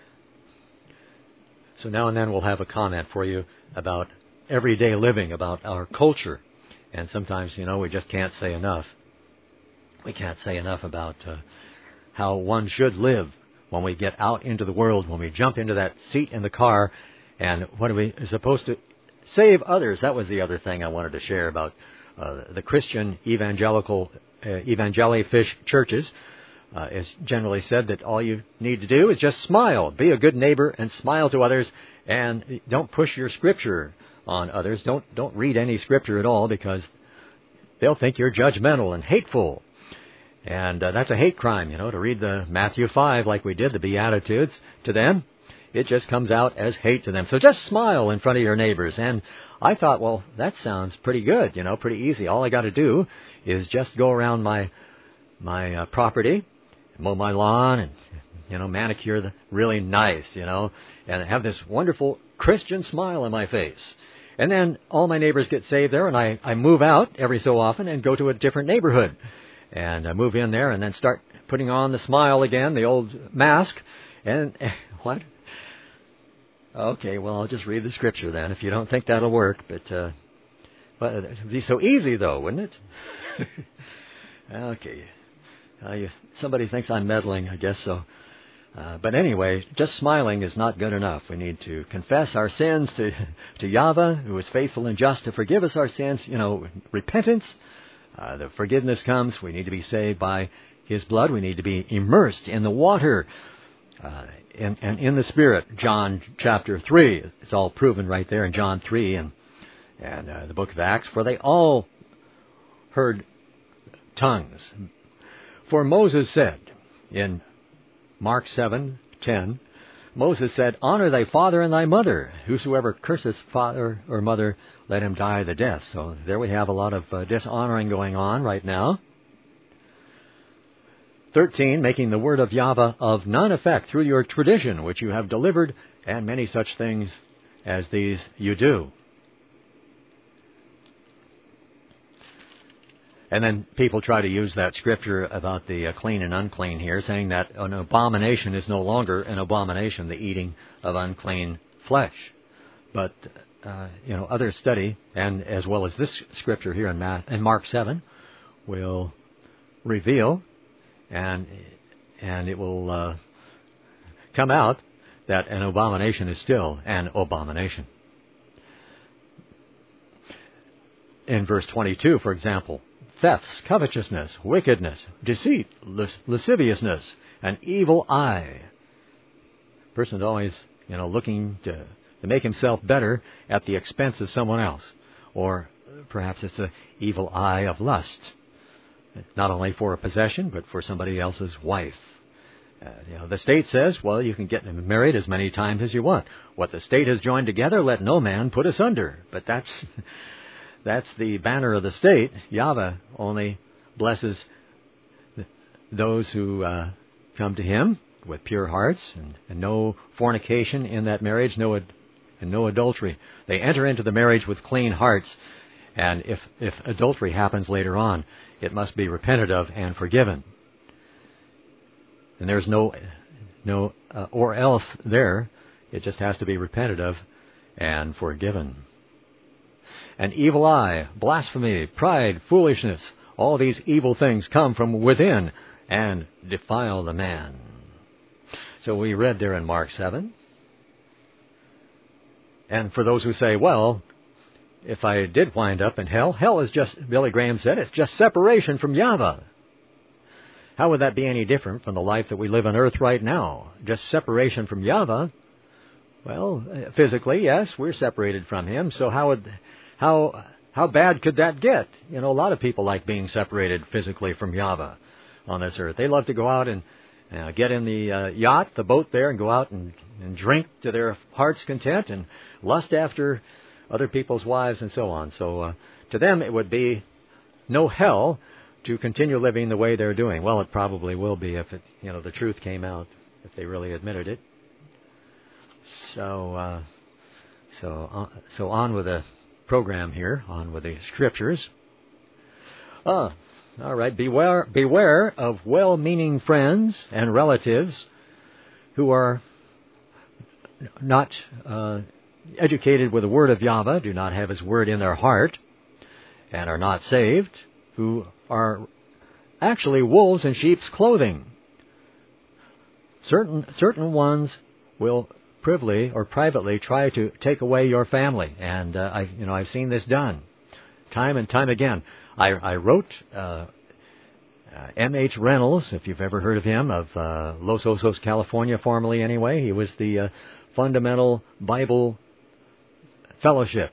so now and then we'll have a comment for you about everyday living, about our culture. And sometimes, you know, we just can't say enough. We can't say enough about uh, how one should live when we get out into the world, when we jump into that seat in the car, and what are we supposed to save others. That was the other thing I wanted to share about uh, the Christian evangelical, uh, evangelifish churches. Uh, it's generally said that all you need to do is just smile, be a good neighbor, and smile to others, and don't push your Scripture on others. Don't don't read any Scripture at all, because they'll think you're judgmental and hateful. And uh, that's a hate crime, you know, to read the Matthew five like we did, the Beatitudes, to them. It just comes out as hate to them. So just smile in front of your neighbors. And I thought, well, that sounds pretty good, you know, pretty easy. All I got to do is just go around my my uh, property, mow my lawn, and, you know, manicure the really nice, you know, and have this wonderful Christian smile on my face. And then all my neighbors get saved there, and I, I move out every so often and go to a different neighborhood. And I move in there and then start putting on the smile again, the old mask. And what? Okay, well, I'll just read the Scripture then, if you don't think that'll work. But, uh, but it'd be so easy, though, wouldn't it? Okay. Uh, you, somebody thinks I'm meddling, I guess so. Uh, but anyway, just smiling is not good enough. We need to confess our sins to, to Yahweh, who is faithful and just to forgive us our sins. You know, repentance. Uh, the forgiveness comes. We need to be saved by His blood. We need to be immersed in the water uh, and, and in the Spirit. John chapter three. It's all proven right there in John three and, and uh, the book of Acts. For they all heard tongues. For Moses said in Mark seven ten, Moses said, honor thy father and thy mother. Whosoever curses father or mother, let him die the death. So there we have a lot of uh, dishonoring going on right now. thirteen, making the word of Yahweh of none effect through your tradition, which you have delivered, and many such things as these you do. And then people try to use that scripture about the uh, clean and unclean here, saying that an abomination is no longer an abomination, the eating of unclean flesh. But, uh, you know, other study, and as well as this scripture here in, Ma- in Mark seven, will reveal, and and it will uh, come out that an abomination is still an abomination. In verse twenty-two, for example, thefts, covetousness, wickedness, deceit, lasciviousness, an evil eye. Person's always, you know, looking to, to make himself better at the expense of someone else. Or perhaps it's an evil eye of lust, not only for a possession, but for somebody else's wife. Uh, you know, the state says, well, you can get married as many times as you want. What the state has joined together, let no man put asunder. But that's... That's the banner of the state. Yahweh only blesses those who uh, come to Him with pure hearts, and, and no fornication in that marriage, no ad- and no adultery. They enter into the marriage with clean hearts, and if, if adultery happens later on, it must be repented of and forgiven. And there's no, no uh, or else there. It just has to be repented of and forgiven. An evil eye, blasphemy, pride, foolishness, all these evil things come from within and defile the man. So we read there in Mark seven. And for those who say, well, if I did wind up in hell, hell is just, Billy Graham said, it's just separation from Yahweh. How would that be any different from the life that we live on earth right now? Just separation from Yahweh? Well, physically, yes, we're separated from Him. So how would... How how bad could that get? You know, a lot of people like being separated physically from Yahweh on this earth. They love to go out and uh, get in the uh, yacht, the boat there, and go out and, and drink to their heart's content and lust after other people's wives and so on. So uh, to them it would be no hell to continue living the way they're doing. Well, it probably will be if it, you know, the truth came out, if they really admitted it. So uh, so uh, so on with the program here, on with the scriptures. Uh, All right. Beware, beware of well-meaning friends and relatives who are not uh, educated with the word of Yahweh, do not have His word in their heart, and are not saved, who are actually wolves in sheep's clothing. Certain certain ones will privily or privately try to take away your family, and uh, I, you know, I've seen this done time and time again. I, I wrote uh, uh, M H Reynolds, if you've ever heard of him, of uh, Los Osos, California, formerly anyway. He was the uh, Fundamental Bible Fellowship,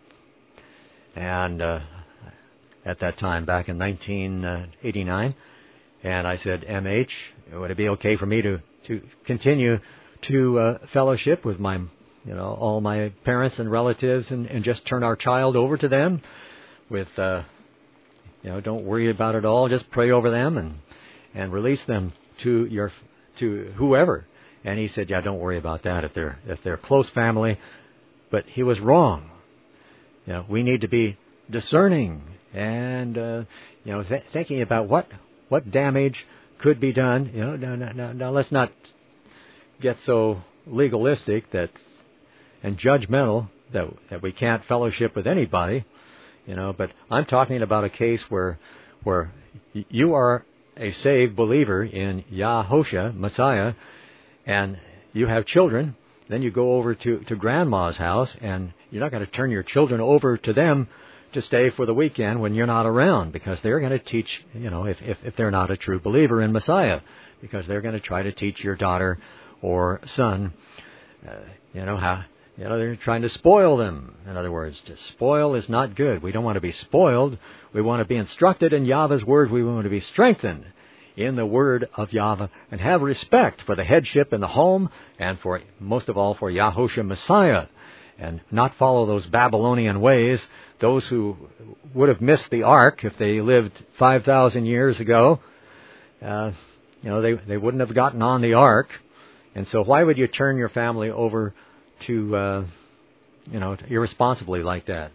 and uh, at that time, back in nineteen eighty-nine, and I said, M H, would it be okay for me to, to continue to uh, fellowship with my, you know, all my parents and relatives, and, and just turn our child over to them with, uh, you know, don't worry about it all, just pray over them and and release them to your to whoever. And he said, yeah, don't worry about that if they're if they're close family. But he was wrong. You know, we need to be discerning and uh, you know th- thinking about what what damage could be done. You know, now, now, now let's not get so legalistic that and judgmental that that we can't fellowship with anybody. You know, but I'm talking about a case where where you are a saved believer in Yahushua, Messiah, and you have children. Then you go over to, to grandma's house, and you're not going to turn your children over to them to stay for the weekend when you're not around, because they're going to teach, you know, if, if, if they're not a true believer in Messiah, because they're going to try to teach your daughter or son, uh, you know, how, you know, they're trying to spoil them. In other words, to spoil is not good. We don't want to be spoiled. We want to be instructed in Yahweh's word. We want to be strengthened in the word of Yahweh, and have respect for the headship in the home, and for, most of all, for Yahushua Messiah, and not follow those Babylonian ways, those who would have missed the ark if they lived five thousand years ago. Uh, you know, they, they wouldn't have gotten on the ark. And so why would you turn your family over to, uh, you know, irresponsibly like that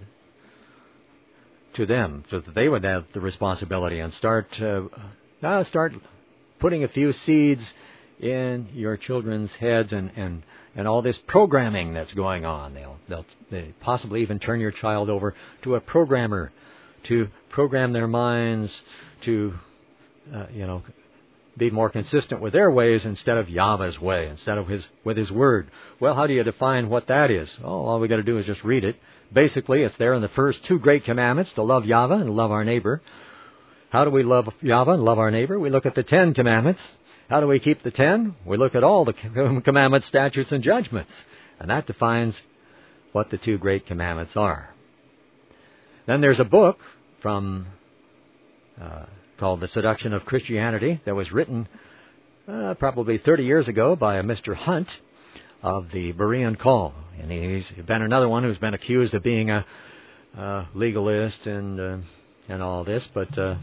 to them, so that they would have the responsibility and start uh, Now start putting a few seeds in your children's heads, and, and, and all this programming that's going on. They'll, they'll they possibly even turn your child over to a programmer to program their minds to, uh, you know, be more consistent with their ways instead of Yahweh's way, instead of his with His word. Well, how do you define what that is? Oh, all we got to do is just read it. Basically, it's there in the first two great commandments, to love Yahweh and love our neighbor. How do we love Yahweh and love our neighbor? We look at the Ten Commandments. How do we keep the Ten? We look at all the commandments, statutes, and judgments. And that defines what the two great commandments are. Then there's a book from uh, called The Seduction of Christianity that was written uh, probably thirty years ago by a Mister Hunt of the Berean Call. And he's been another one who's been accused of being a uh, legalist and... Uh, and all this, but uh,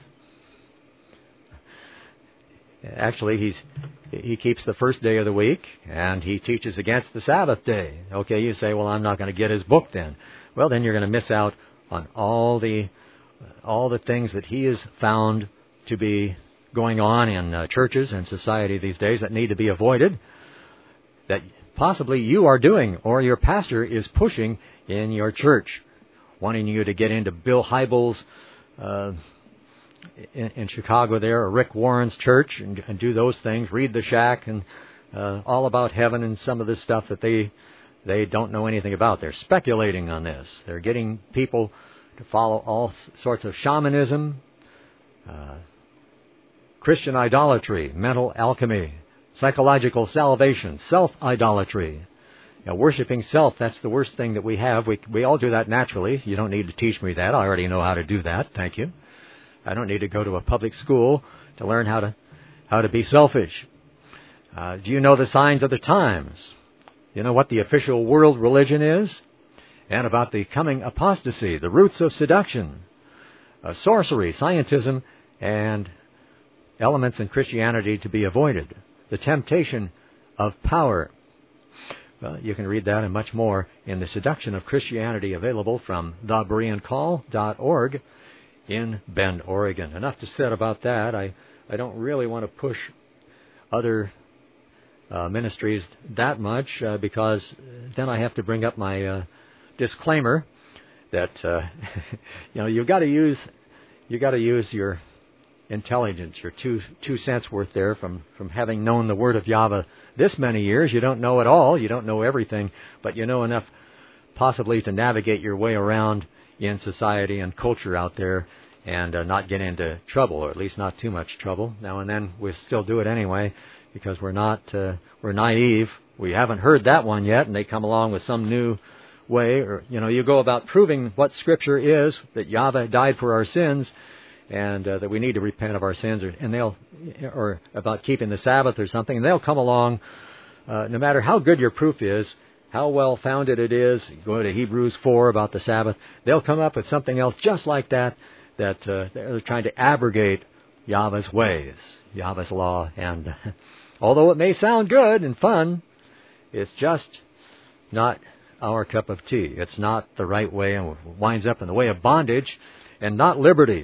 actually he's he keeps the first day of the week, and he teaches against the Sabbath day. Okay, you say, well, I'm not going to get his book then. Well, then you're going to miss out on all the all the things that he has found to be going on in uh, churches and society these days that need to be avoided, that possibly you are doing, or your pastor is pushing in your church, wanting you to get into Bill Hybels uh, in, in Chicago there, or Rick Warren's church, and, and do those things, read the Shack, and uh, all about heaven and some of this stuff that they they don't know anything about. They're speculating on this. They're getting people to follow all sorts of shamanism, uh, Christian idolatry, mental alchemy, psychological salvation, self-idolatry. Now, worshiping self, that's the worst thing that we have. We we all do that naturally. You don't need to teach me that. I already know how to do that. Thank you. I don't need to go to a public school to learn how to how to be selfish. Uh, do you know the signs of the times? You know what the official world religion is? And about the coming apostasy, the roots of seduction, uh, sorcery, scientism, and elements in Christianity to be avoided. The temptation of power. Well, you can read that and much more in The Seduction of Christianity, available from the berean call dot org. in Bend, Oregon. Enough to said about that. I, I don't really want to push other uh, ministries that much uh, because then I have to bring up my uh, disclaimer that uh, you know you've got to use you got to use your intelligence, your two two cents worth there from from having known the Word of Yahweh this many years. You don't know it all, you don't know everything, but you know enough possibly to navigate your way around in society and culture out there and uh, not get into trouble, or at least not too much trouble. Now and then we still do it anyway because we're not uh, we're naive. We haven't heard that one yet, and they come along with some new way, or you know, you go about proving what Scripture is, that Yahweh died for our sins, and uh, that we need to repent of our sins, or, and they'll, or about keeping the Sabbath or something, and they'll come along, uh, no matter how good your proof is, how well founded it is. Go to Hebrews four about the Sabbath. They'll come up with something else just like that, that uh, they're trying to abrogate Yahweh's ways, Yahweh's law, and uh, although it may sound good and fun, it's just not our cup of tea. It's not the right way, and winds up in the way of bondage and not liberty.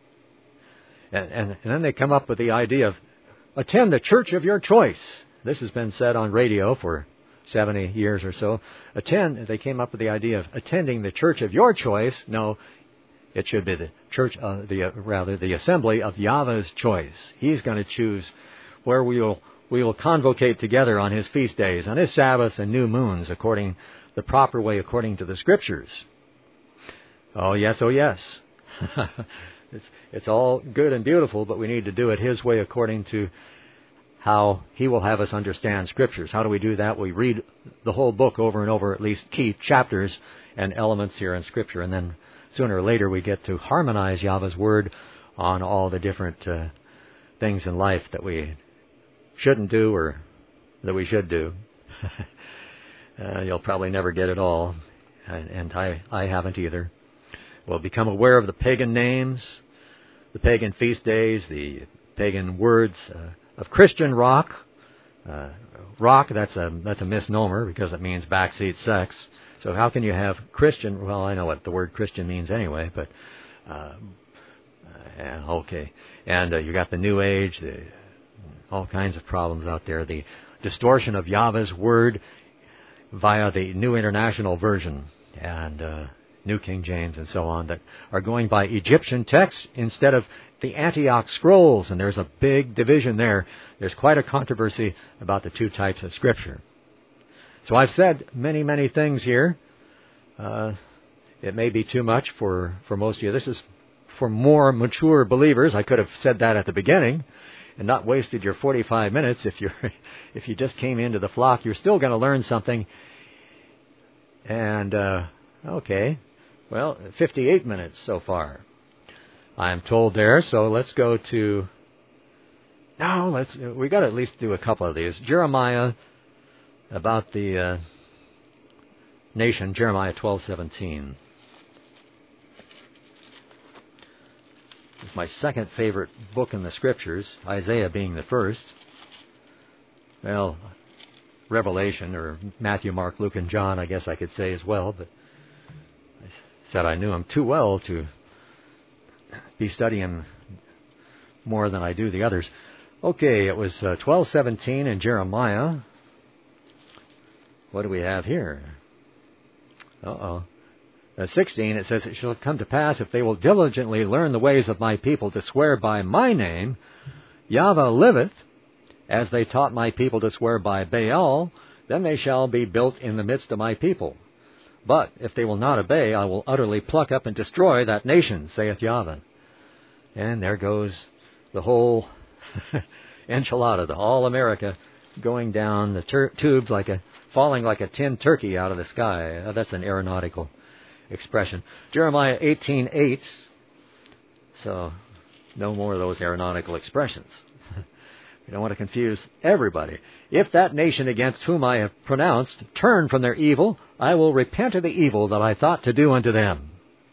And, and, and then they come up with the idea of attend the church of your choice. This has been said on radio for seventy years or so. Attend. They came up with the idea of attending the church of your choice. No, it should be the church, uh, the uh, rather the assembly of Yahweh's choice. He's going to choose where we will we will convocate together on His feast days, on His Sabbaths and new moons, according the proper way, according to the Scriptures. Oh yes, oh yes. it's it's all good and beautiful, but we need to do it His way, according to how He will have us understand Scriptures. How do we do that? We read the whole book over and over, at least key chapters and elements here in Scripture, and then sooner or later we get to harmonize Yahweh's Word on all the different uh, things in life that we shouldn't do or that we should do. uh, you'll probably never get it all, and, and I, I haven't either. We'll become aware of the pagan names, the pagan feast days, the pagan words uh, of Christian rock. Uh, rock, that's a that's a misnomer because it means backseat sex. So how can you have Christian? Well, I know what the word Christian means anyway, but uh, yeah, okay. And uh, you got the New Age, the, all kinds of problems out there. The distortion of Yahweh's Word via the New International Version and uh, New King James and so on, that are going by Egyptian texts instead of the Antioch Scrolls, and there's a big division there. There's quite a controversy about the two types of Scripture. So I've said many, many things here. Uh, it may be too much for, for most of you. This is for more mature believers. I could have said that at the beginning and not wasted your forty-five minutes. If you're if you just came into the flock, you're still going to learn something. And uh, okay, well, fifty-eight minutes so far, I'm told there. So let's go to now. Let's we got to at least do a couple of these. Jeremiah, about the uh, nation. Jeremiah twelve seventeen. It's my second favorite book in the Scriptures, Isaiah being the first. Well, Revelation, or Matthew, Mark, Luke, and John, I guess I could say as well, but I said I knew them too well to be studying more than I do the others. Okay, it was uh, twelve seventeen in Jeremiah. What do we have here? Uh-oh. Uh, sixteen, it says, "It shall come to pass, if they will diligently learn the ways of my people to swear by my name, Yahweh liveth, as they taught my people to swear by Baal, then they shall be built in the midst of my people. But if they will not obey, I will utterly pluck up and destroy that nation, saith Yahweh." And there goes the whole enchilada, the all America, going down the tur- tubes like a, falling like a tin turkey out of the sky. Uh, that's an aeronautical expression. Jeremiah eighteen eight. So, no more of those aeronautical expressions. We don't want to confuse everybody. "If that nation against whom I have pronounced turn from their evil, I will repent of the evil that I thought to do unto them."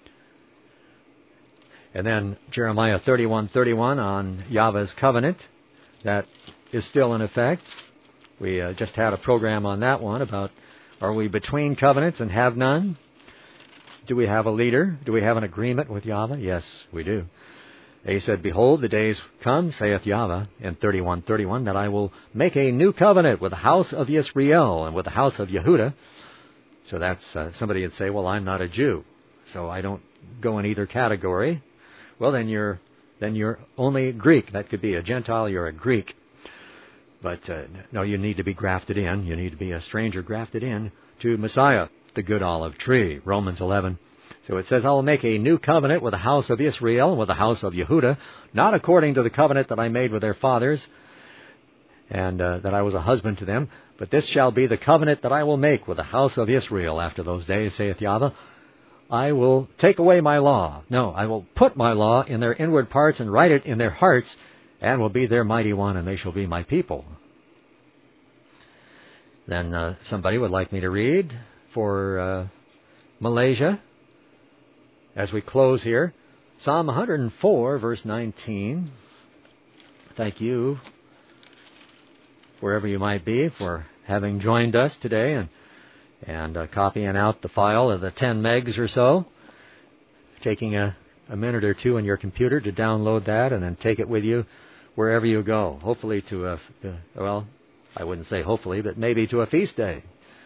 And then Jeremiah thirty-one thirty-one on Yahweh's covenant. That is still in effect. We uh, just had a program on that one about, are we between covenants and have none? do we have a leader? Do we have an agreement with Yahweh? Yes, we do. He said, behold, the days come, saith Yahweh, in thirty-one thirty-one, that I will make a new covenant with the house of Yisrael and with the house of Yehudah. So that's, uh, somebody would say, well, I'm not a Jew, so I don't go in either category. Well, then you're, then you're only Greek. That could be a Gentile, you're a Greek. But, uh, no, you need to be grafted in. You need to be a stranger grafted in to Messiah, the good olive tree, Romans eleven. So it says, I will make a new covenant with the house of Israel and with the house of Yehudah, not according to the covenant that I made with their fathers, and uh, that I was a husband to them, but this shall be the covenant that I will make with the house of Israel after those days, saith Yahweh. I will take away my law. No, I will put my law in their inward parts and write it in their hearts, and will be their mighty one, and they shall be my people. Then uh, somebody would like me to read for uh, Malaysia, as we close here, Psalm one hundred four, verse nineteen. Thank you, wherever you might be, for having joined us today and and uh, copying out the file of the ten megs or so, taking a, a minute or two on your computer to download that and then take it with you wherever you go. Hopefully to a, uh, well, I wouldn't say hopefully, but maybe to a feast day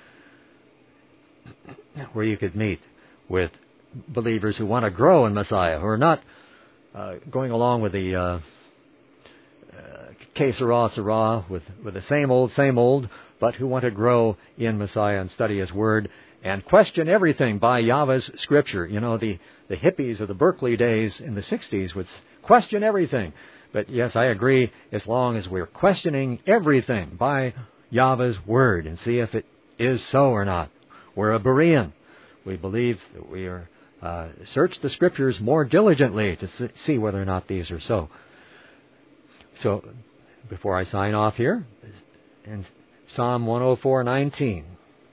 where you could meet with believers who want to grow in Messiah, who are not uh, going along with the uh, uh, que sera, sera, with, with the same old, same old, but who want to grow in Messiah and study His Word and question everything by Yahweh's Scripture. You know, the, the hippies of the Berkeley days in the sixties would question everything. But yes, I agree, as long as we're questioning everything by Yahweh's Word and see if it is so or not. We're a Berean. We believe that we are Uh, search the Scriptures more diligently to see whether or not these are so. So, before I sign off here, in Psalm one oh four nineteen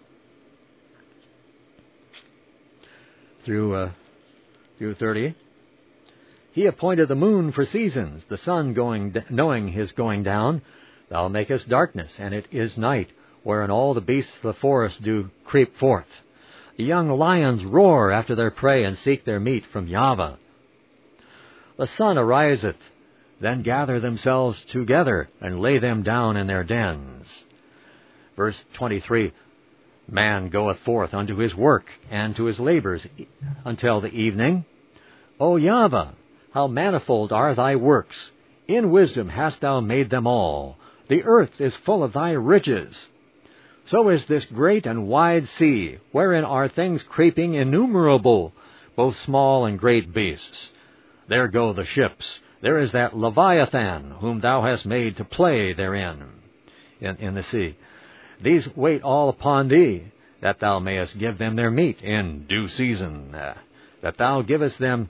through uh, through thirty, He appointed the moon for seasons, the sun going, knowing his going down. Thou makest darkness, and it is night, wherein all the beasts of the forest do creep forth. The young lions roar after their prey and seek their meat from Yahweh. The sun ariseth, then gather themselves together and lay them down in their dens. Verse twenty-three, man goeth forth unto his work and to his labors until the evening. O Yahweh, how manifold are thy works! In wisdom hast thou made them all. The earth is full of thy riches. So is this great and wide sea, wherein are things creeping innumerable, both small and great beasts. There go the ships. There is that Leviathan, whom thou hast made to play therein, in, in the sea. These wait all upon thee, that thou mayest give them their meat in due season, uh, that thou givest them,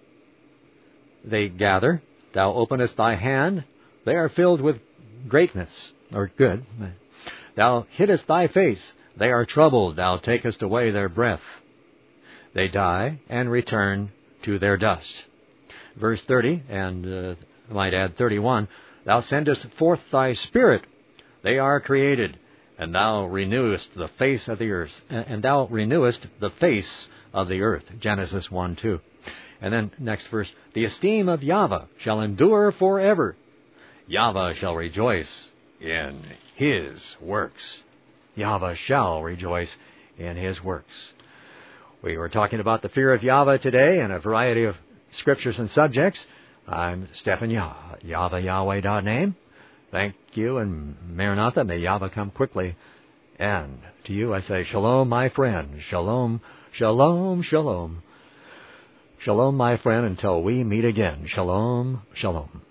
they gather. Thou openest thy hand, they are filled with greatness, or good. Thou hiddest thy face, they are troubled, thou takest away their breath. They die and return to their dust. Verse thirty, and uh, I might add thirty-one, thou sendest forth thy spirit, they are created, and thou renewest the face of the earth, and thou renewest the face of the earth. Genesis one two. And then next verse, the esteem of Yahweh shall endure forever. Yahweh shall rejoice in His works. Yahweh shall rejoice in His works. We were talking about the fear of Yahweh today and a variety of scriptures and subjects. I'm Stephen Yah, Yahweh Yahweh dot name. Thank you, and Maranatha, may Yahweh come quickly. And to you I say, shalom, my friend. Shalom, shalom, shalom. Shalom, my friend, until we meet again. Shalom, shalom.